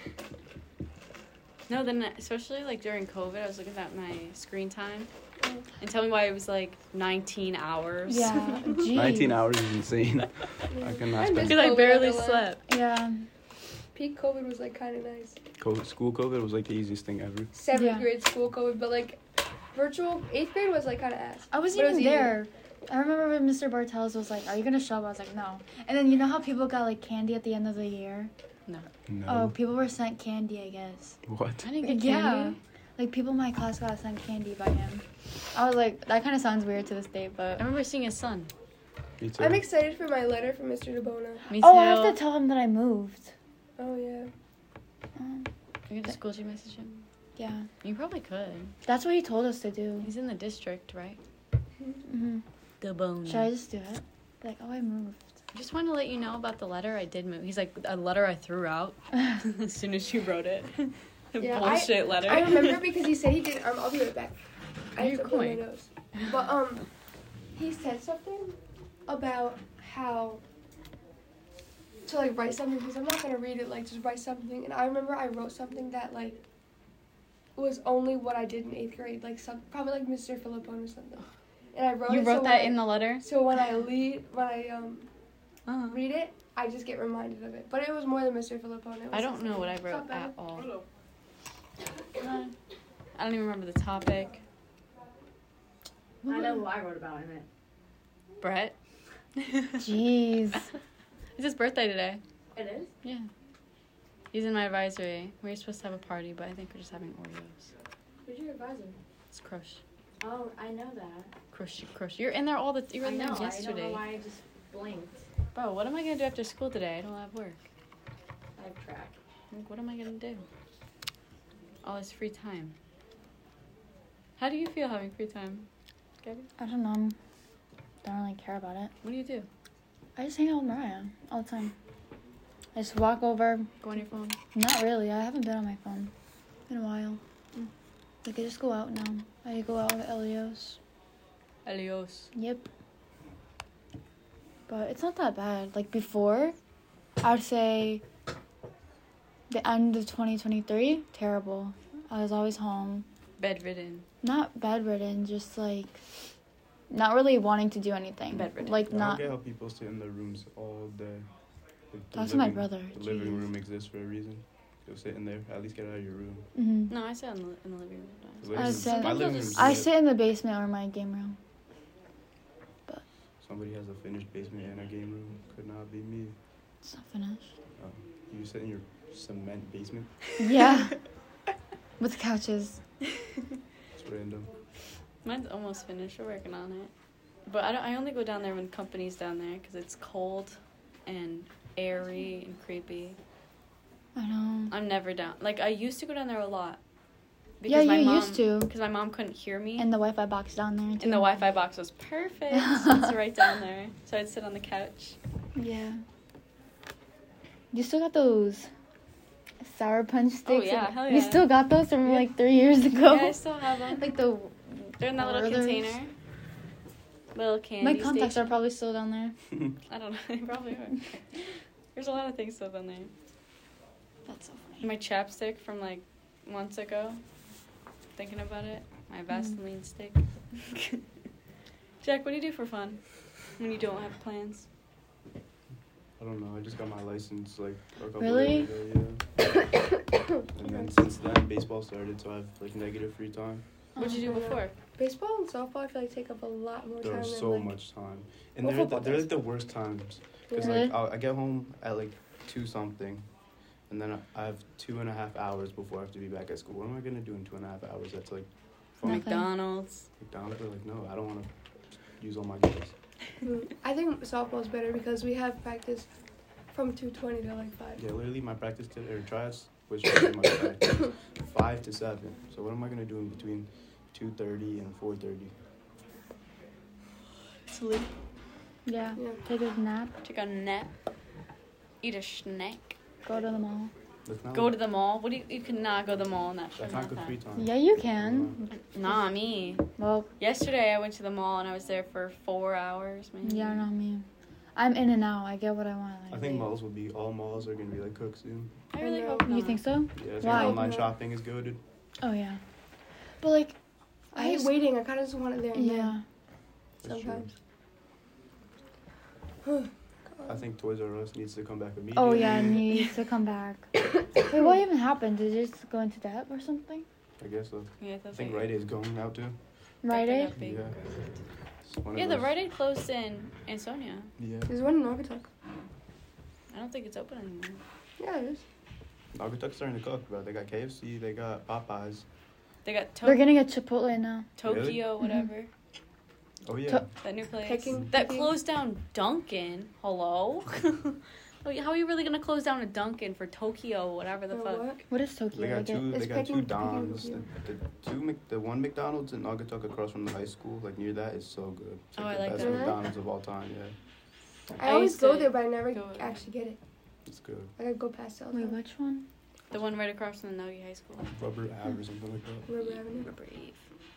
No, then especially like during COVID, I was looking at my screen time Oh. and tell me why it was like 19 hours. Yeah. Geez. 19 hours is insane. I cannot I spend. miss Because I COVID, barely not gonna lie. slept. Yeah. Peak COVID was like kind of nice. School COVID was like the easiest thing ever. 7th Yeah. grade school COVID, but like virtual 8th grade was like kind of ass. I wasn't But it was even easier. there. I remember when Mr. Bartels was like, "Are you gonna show up?" I was like, "No." And then you know how people got like candy at the end of the year? No. Oh, people were sent candy, I guess. What? I didn't get Yeah. candy. Like people in my class got sent candy by him. I was like, that kind of sounds weird to this day, I but remember seeing his son. Me too. I'm excited for my letter from Mr. DeBona. Me oh, too. I have to tell him that I moved. Oh yeah. You can school you message him. Yeah, You probably could. that's what he told us to do. He's in the district, right? Hmm The bone. Should I just do it? Like, oh, I moved. Just want to let you know about the letter I did move. He's like, a letter I threw out as soon as you wrote it. A Yeah, bullshit letter. I remember because he said he did. I'll be right back. I You're have to pull my going. nose. But he said something about how to like write something because I'm not gonna read it. Like just write something. And I remember I wrote something that like was only what I did in 8th grade. Like some probably like Mr. Filippone or something. And I wrote You it. wrote so that when in the letter? So when I Uh-huh. read it, I just get reminded of it. But it was more than Mr. Filippone. It was I don't know what I wrote Stop that. at all. I don't even remember the topic. I know who I wrote about in it. Brett. Jeez. It's his birthday today. It is? Yeah. He's in my advisory. We were supposed to have a party, but I think we're just having Oreos. Who's your advisor? It's Crush. Oh, I know that. Crush. You're in there all the. You were in there I don't know yesterday. why I just blinked. Bro, what am I gonna do after school today? I don't have work. I have track. Like, what am I gonna do? All this free time. How do you feel having free time, Gabby? I don't know. Don't really care about it. What do you do? I just hang out with Mariah all the time. I just walk over. Go on your phone. Not really. I haven't been on my phone in a while. Like, I just go out now. I go out with Elios. Elios. Yep. But it's not that bad. Like, before, I'd say the end of 2023, terrible. I was always home. Bedridden. Not bedridden, just, like, not really wanting to do anything. Bedridden. Like, I don't not... get how people sit in their rooms all day. Like, the Talk to my living- brother. The living Jeez. room exists for a reason. Go sit in there. At least get out of your room. Mm-hmm. No, I sit in the living room. The I living sit- room, my living Sometimes room's I lit. sit in the basement or my game room. Somebody has a finished basement and a game room. Could not be me. It's not finished. You sit in your cement basement. Yeah. With couches. It's random. Mine's almost finished. We're working on it. But I only go down there when company's down there because it's cold and airy and creepy. I know. I'm never down. Like, I used to go down there a lot. Yeah, you used to. Because my mom couldn't hear me. And the Wi-Fi box down there, too. And the Wi-Fi box was perfect. So it's right down there. So I'd sit on the couch. Yeah. You still got those Sour Punch sticks? yeah, and- hell You yeah. still got those from Yeah. like 3 years ago? Yeah, I still have them. Like the... They're in that little Werther's. container. Little candy My contacts station. are probably still down there. I don't know. They probably are. There's a lot of things still down there. That's so funny. My chapstick from like months ago. Thinking about it. My Vaseline stick. Jack, what do you do for fun when you don't have plans? I don't know. I just got my license like a couple Really? days ago. Yeah. And then since then, baseball started, so I have like negative free time. What'd you do before? Baseball and softball, I feel like take up a lot more time. There's than, so like, much time, and Well, football they're does. like the worst times. Because Yeah. Really? like I get home at like 2 something, and then I have 2.5 hours before I have to be back at school. What am I gonna do in 2.5 hours? That's like from Nothing. McDonald's. McDonald's. Like no, I don't want to use all my days. I think softball's better because we have practice from 2:20 to like 5. Yeah, literally my practice or tryouts which is pretty much like 5 to 7. So what am I gonna do in between 2:30 and 4:30? Sleep. Yeah. Yeah. Take a nap. Take a nap. Eat a snack. Go to the mall. That's not Go to the mall. What do you cannot go to the mall in that short That's not amount good of free time. time. Yeah, you can. Nah, me. Well, Yesterday I went to the mall and I was there for 4 hours, maybe. yeah, not me. I'm in and out. I get what I want. I think all malls are gonna be like Cook soon. I really I know. hope not. You think so? Yeah, I think Why? online shopping is goaded. Oh yeah. But like, I hate waiting. I kind of just want it there and yeah. That's true. sometimes. I think Toys R Us needs to come back immediately. Oh yeah, it needs to come back. Wait, what even happened? Did it just go into debt or something? I guess so. Yeah, I think Rite Aid's going now too. Rite Aid? Yeah. It's one of Yeah, the those- Rite Aid closed in Ansonia. Yeah. There's one in Naugatuck. I don't think it's open anymore. Yeah, it is. Naugatuck's starting to cook, bro. They got KFC, they got Popeyes. They got They're getting a Chipotle now. Tokyo, Really? whatever. Oh yeah. That new place. Picking- that picking. closed down Dunkin'. Hello? How are you really gonna close down a Dunkin' for Tokyo, whatever the fuck? What? What is Tokyo? They got Like two. It's They got two picking Dons. with you. The one McDonald's in Naugatuck across from the high school, like near that, is so good. It's Oh, like I the like best that. McDonald's of all time. Yeah, I I always used go to there, but I never go- actually get it. it's good. I gotta go past it all the Wait, time. which one? The one right across from the Nogi High School. Rubber Ave or something like that. River Avenue. Rubber Eve.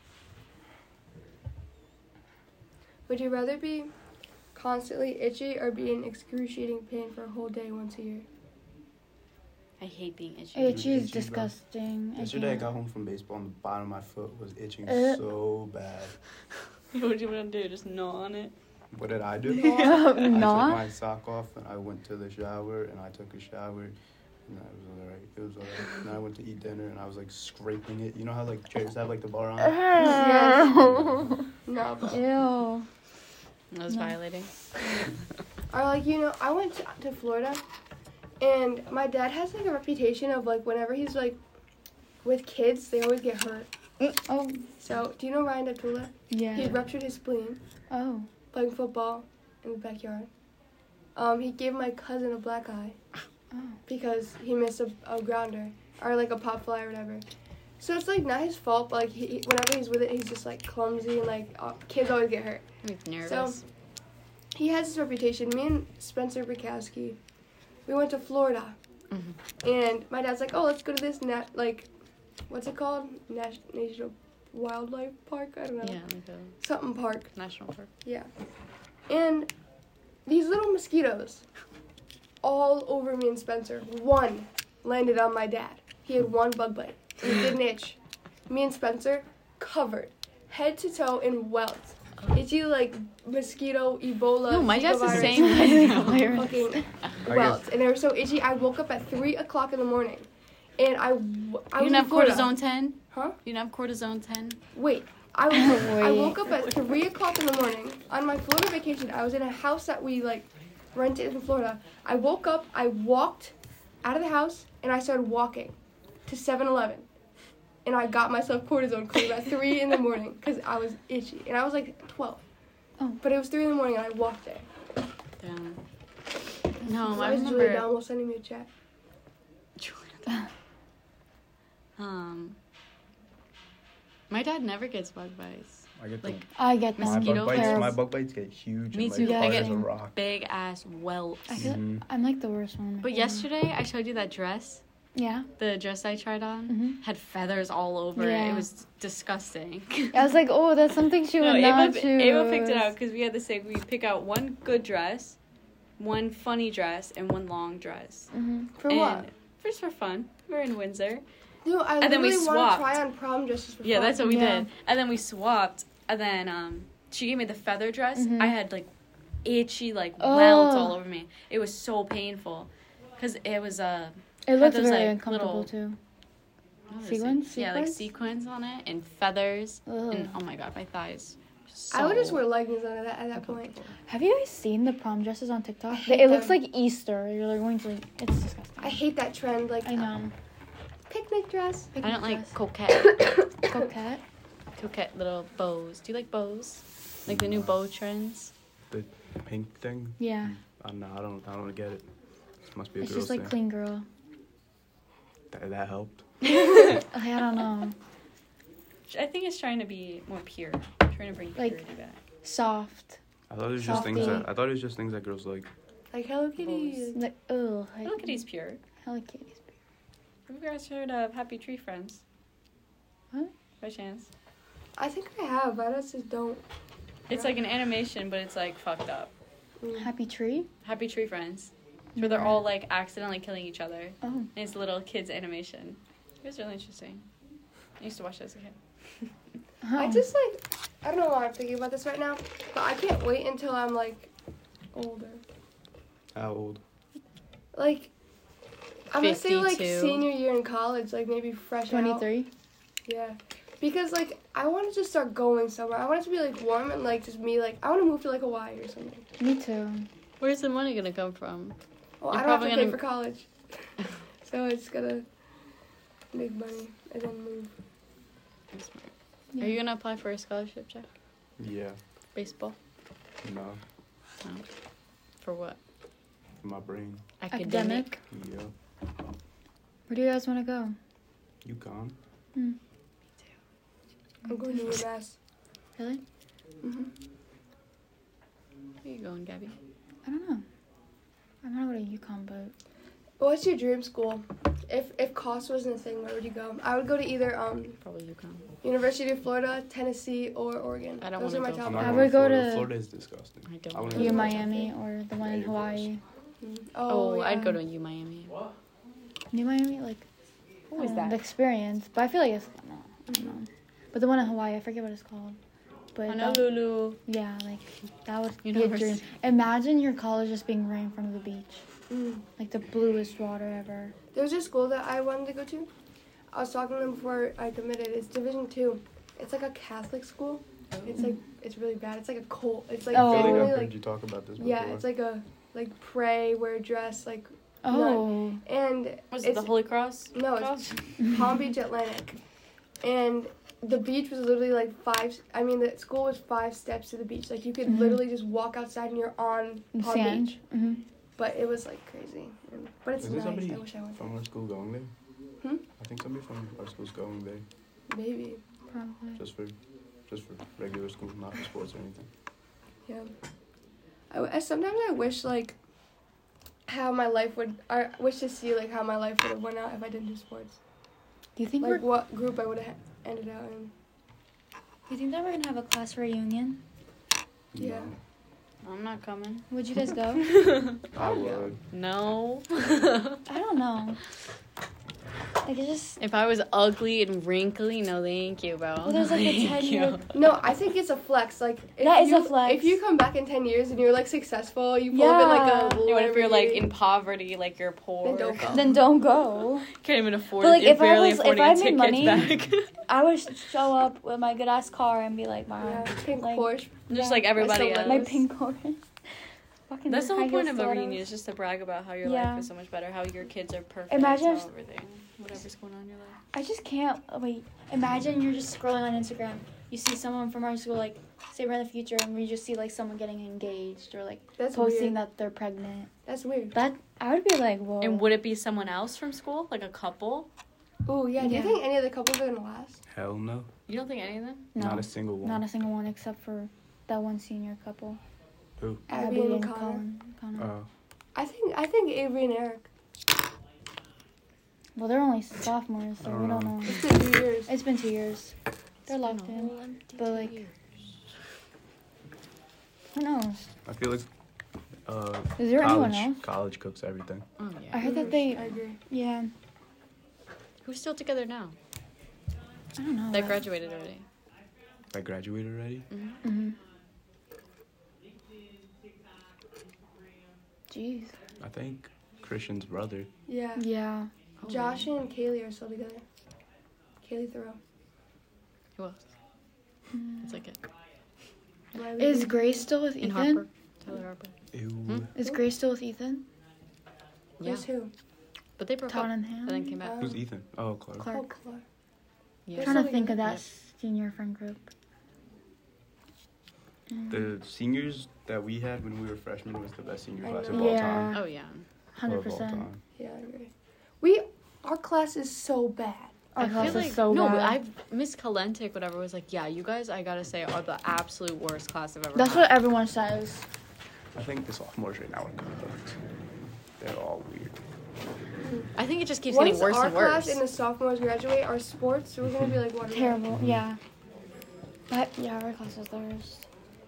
Would you rather be constantly itchy or be in excruciating pain for a whole day once a year? I hate being itchy. Itchy is itchy, bro. disgusting. Yesterday I can't. got home from baseball and the bottom of my foot was itching Uh. so bad. What do you want to do? Just gnaw on it? What did I do? Gnaw? I took my sock off and I went to the shower and I took a shower and that was alright. It was alright. And then I went to eat dinner and I was like scraping it. You know how like chairs have like the bar on? No, but Ew. That was No. violating. or like I went to Florida, and my dad has like a reputation of like whenever he's like with kids, they always get hurt. Oh, So do you know Ryan Deptula? He yeah. ruptured his spleen Oh. playing football in the backyard. He gave my cousin a black eye Oh. because he missed a grounder or like a pop fly or whatever. So it's like not his fault, but like whenever he's with it, he's just like clumsy and like kids always get hurt. Makes me nervous. He has this reputation. Me and Spencer Bukowski, we went to Florida, and my dad's like, "Oh, let's go to this what's it called? National Wildlife Park? I don't know. Yeah, like a Something park. national park. Yeah. And these little mosquitoes, all over me and Spencer. One landed on my dad. He had one bug bite. He didn't itch. Me and Spencer covered head to toe in welts. Itchy like mosquito, Ebola. No, my Zika dad's the virus. same way. Fucking I welts, and they were so itchy. I woke up at 3 o'clock in the morning, and I You was didn't in have Florida. cortisone 10? Huh? You didn't have cortisone 10? Wait, I Wait. woke up at 3 o'clock in the morning on my Florida vacation. I was in a house that we like rented in Florida. I woke up, I walked out of the house, and I started walking to 7-Eleven. And I got myself cortisone cream at 3 in the morning because I was itchy. And I was like 12. Oh. But it was 3 in the morning and I walked there. Damn. No, So I I was Julia remember. Donald sending me a chat. My dad never gets bug bites. I get Like, I get my them. mosquito bug bites. bites. My bug bites get huge. Me and, too. Like, I hard get as a rock. Big ass welts. I feel, Mhm. I'm like the worst one. in my But family. yesterday, I showed you that dress. Yeah. The dress I tried on Mhm. had feathers all over it. Yeah. It was disgusting. I was like, oh, that's something she would not choose. Ava picked it out because we had to say we pick out one good dress, one funny dress, and one long dress. Mm-hmm. For and what? Just for fun. We're in Windsor. Dude, I And then we literally want to swapped. try on prom dresses for Yeah, fun. that's what we Yeah. did. And then we swapped. And then she gave me the feather dress. Mhm. I had like itchy like Oh. welts all over me. It was so painful because it was It looks those, very like, uncomfortable little- too. what is Sequins? it? Yeah, like Sequins? sequins on it and feathers. Ugh. And oh my god, my thighs. So I would just wear leggings under that at that point. uncomfortable. Have you guys seen the prom dresses on TikTok? hate It looks them. like Easter. You're like going to like, it's disgusting. I hate that trend. Like, I know. picnic dress. I don't like Dress. coquette. Coquette. Coquette little bows. Do you like bows? Like the new bow trends? The pink thing. Yeah. No, I don't get it. It must be a It's girl's just like thing. clean girl. That helped. Okay, I don't know. I think it's trying to be more pure. Trying to bring Like- purity back. Soft. I thought it was just things Softy. that I thought it was just things that girls like. Like Hello Kitty. Bulls. Like, oh. Hello Kitty's pure. Hello Kitty's. Have you guys heard of Happy Tree Friends? What? By chance? I think I have, but I just don't. It's like an animation, but it's like fucked up. Happy Tree? Happy Tree Friends. Where they're all like accidentally killing each other. Oh. And it's a little kids animation. It was really interesting. I used to watch it as a kid. I just like, I don't know why I'm thinking about this right now, but I can't wait until I'm like older. How old? Like, I'm gonna say like 52. senior year in college, like maybe fresh out. 23. Yeah. Because like, I want to just start going somewhere. I want it to be like warm and like just me like, I want to move to like Hawaii or something. Me too. Where's the money gonna come from? Well, You're I don't have to probably pay gonna- for college. So it's gonna make money and then move. Are you gonna apply for a scholarship, Jack? Yeah. Baseball? No. For what? My brain. Academic. Yeah. Where do you guys want to go? UConn. I'm going to UMass. Really? Mm-hmm. Where you going, Gabby? I don't know. I'm gonna go to UConn, but What's your dream school? If cost wasn't a thing, where would you go? I would go to either Probably UConn. University of Florida, Tennessee, or Oregon. I don't Those are wanna my go top I'm for not I five. going would go Florida. to- Florida is disgusting. I don't I want wanna to go U to Miami or the one in Yeah, Hawaii. Oh, yeah. I'd go to U Miami. New Miami, like Who is the that? experience, but I feel like it's no, I don't know. But the one in Hawaii, I forget what it's called. But that- Honolulu. yeah, like that would be a University. dream. Imagine your college just being right in front of the beach, Mm. like the bluest water ever. There's a school that I wanted to go to. I was talking to them before I committed. It's Division 2. It's like a Catholic school. It's like, it's really bad. It's like a cult. It's like Oh. I feel like only I've heard like, you talk about this before. yeah, it's like a, like pray, wear a dress, like, Oh, and Was it the Holy Cross? no, it's Palm Beach Atlantic. And the beach was literally like the school was 5 steps to the beach. Like you could Mhm. literally just walk outside and you're on Palm sand. Beach. Mm-hmm. But it was like crazy. But it's Is there nice. somebody I wish I went. from our school going there? Hmm? I think somebody from our school's going there Maybe. Probably. just for regular school, not for sports or anything. Yeah. Sometimes I wish like how my life would. I wish to see like how my life would have went out if I didn't do sports. Do you think Like what group I would have ended out in. you think that we're gonna have a class reunion? Yeah. I'm not coming. Would you guys go? I would. No. I don't know. Like it's just If I was ugly and wrinkly, no thank you, bro. well, there's like a Thank 10-year. you. No, I think it's a flex. Like if That is you, a flex. If you come back in 10 years and you're like successful, you pull up in like Yeah. a Yeah, what if you're like Lamborghini, in poverty, like you're poor? Then don't go. Then don't go. Can't even afford. But, like, you're if I barely was- if affording I a made ticket money- back. I would show up with my good ass car and be like, wow, Yeah, pink like, Porsche. Just yeah, like everybody still else. my pink Porsche. Fucking That's the whole high point heel of a stilettos. reunion, is just to brag about how your Yeah. life is so much better, how your kids are perfect, Imagine how if- everything, whatever's going on in your life. I just can't wait. Imagine you're just scrolling on Instagram. You see someone from our school, like, say we're in the future, and we just see like someone getting engaged or like That's posting weird. that they're pregnant. That's weird. That I would be like, whoa. And would it be someone else from school, like a couple? Oh yeah. Do you Yeah. think any of the couples are gonna last? Hell no. You don't think any of them? No, Not a single one. not a single one except for that one senior couple. Who? Abby and Connor. Connor. I think Avery and Eric. Well, they're only sophomores, so I we don't don't know. It's been 2 years. It's been 2 years. They're locked in. But like, who knows? I feel like Is there anyone college else? college cooks everything. Oh I yeah. heard that they, I agree. yeah, Who's still together now? I don't know. They graduated already. I graduated already. Mm-hmm. Jeez. I think Christian's brother. Yeah. Yeah. Oh, Josh and Kaylee are still together. Kaylee Thoreau. Who else? It's like it. Riley Is Green. Grace still with In Ethan? Harper. Tyler Harper. Ew. Is Grace still with Ethan? Yeah. There's who? But they broke up Tottenham. and then came back. Who's Ethan? Oh, Clark. Clark. Oh, Clark. Yeah. They're Trying to still think of together. that senior friend group. The seniors that we had when we were freshmen was the best senior I class know. of all Yeah. time. Oh yeah. Of all 100%. time. Yeah, I agree. Our class is so bad. Our I class feel is like so no, bad. Miss Kalentik, whatever, was like, yeah, you guys, I gotta say, are the absolute worst class I've ever That's had. what everyone says. I think the sophomores right now are cooked. They're all weird. I think it just keeps Once getting worse our and worse. class and the sophomores graduate, our sports, we're gonna be like what? Terrible. Yeah. But yeah, our class is the worst.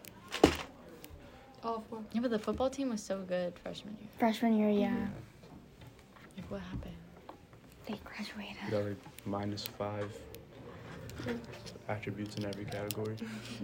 Awful. Yeah, but the football team was so good freshman year. Freshman year, yeah. Like, what happened? They graduated. We got like -5 attributes in every category.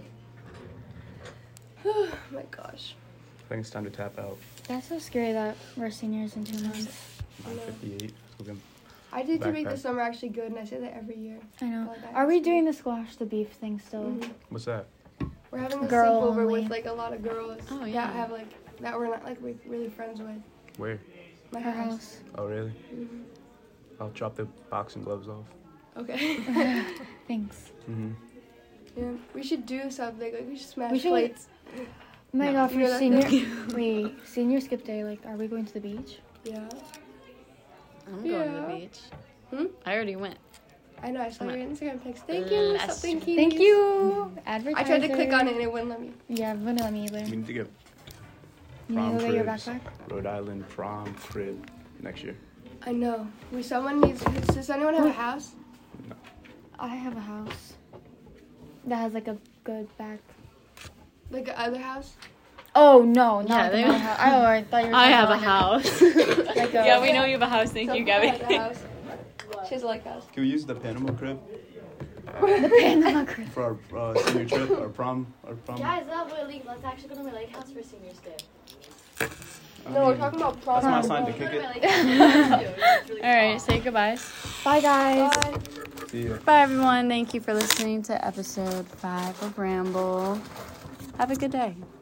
Oh my gosh. I think it's time to tap out. That's so scary that we're seniors in 2 months. 9:58. We're gonna I did to make Backpack. the summer actually good, and I say that every year. I know. Like, I Are we have to- doing the squash the beef thing still? Mhm. What's that? We're having a Girl sleepover only. with like a lot of girls. Oh, yeah. That have like that we're not like really friends with. Where? My Her house. Oh, really? Mhm. I'll drop the boxing gloves off. Okay. Thanks. Mm-hmm. Yeah, we should do something. Like we should smash We should- plates. Oh my No. god, You for know that senior thing? senior skip day, like, are we going to the beach? Yeah. I'm going to the Yeah. beach. Hmm? I already went. I know. I saw Come your Instagram pics. Thank you. Let's Something try. cute. Thank you. Advertiser. I tried to click on it and it wouldn't let me. Yeah, wouldn't let me either. We need to get You need prom to go get your cribs, backpack? Rhode Island prom crib next year. I know. Someone needs. Does anyone have a house? I have a house that has like a good back. Like a other house? Oh no, Yeah, not they- my house. Oh, I thought you were. I talking have a about, house. Like a, Yeah, we know you have a house. Thank you, Someone has Gabby. a house. She has a like house. Can we use the Panama crib the Panama crib. for our senior trip, our prom? Guys, that Willie. Let's actually go to my lake house for seniors day. I No, we're mean, talking about prom. That's my sign to kick it. All right, say goodbyes. Bye guys. Bye. See ya. Bye, everyone. Thank you for listening to episode 5 of Ramble. Have a good day.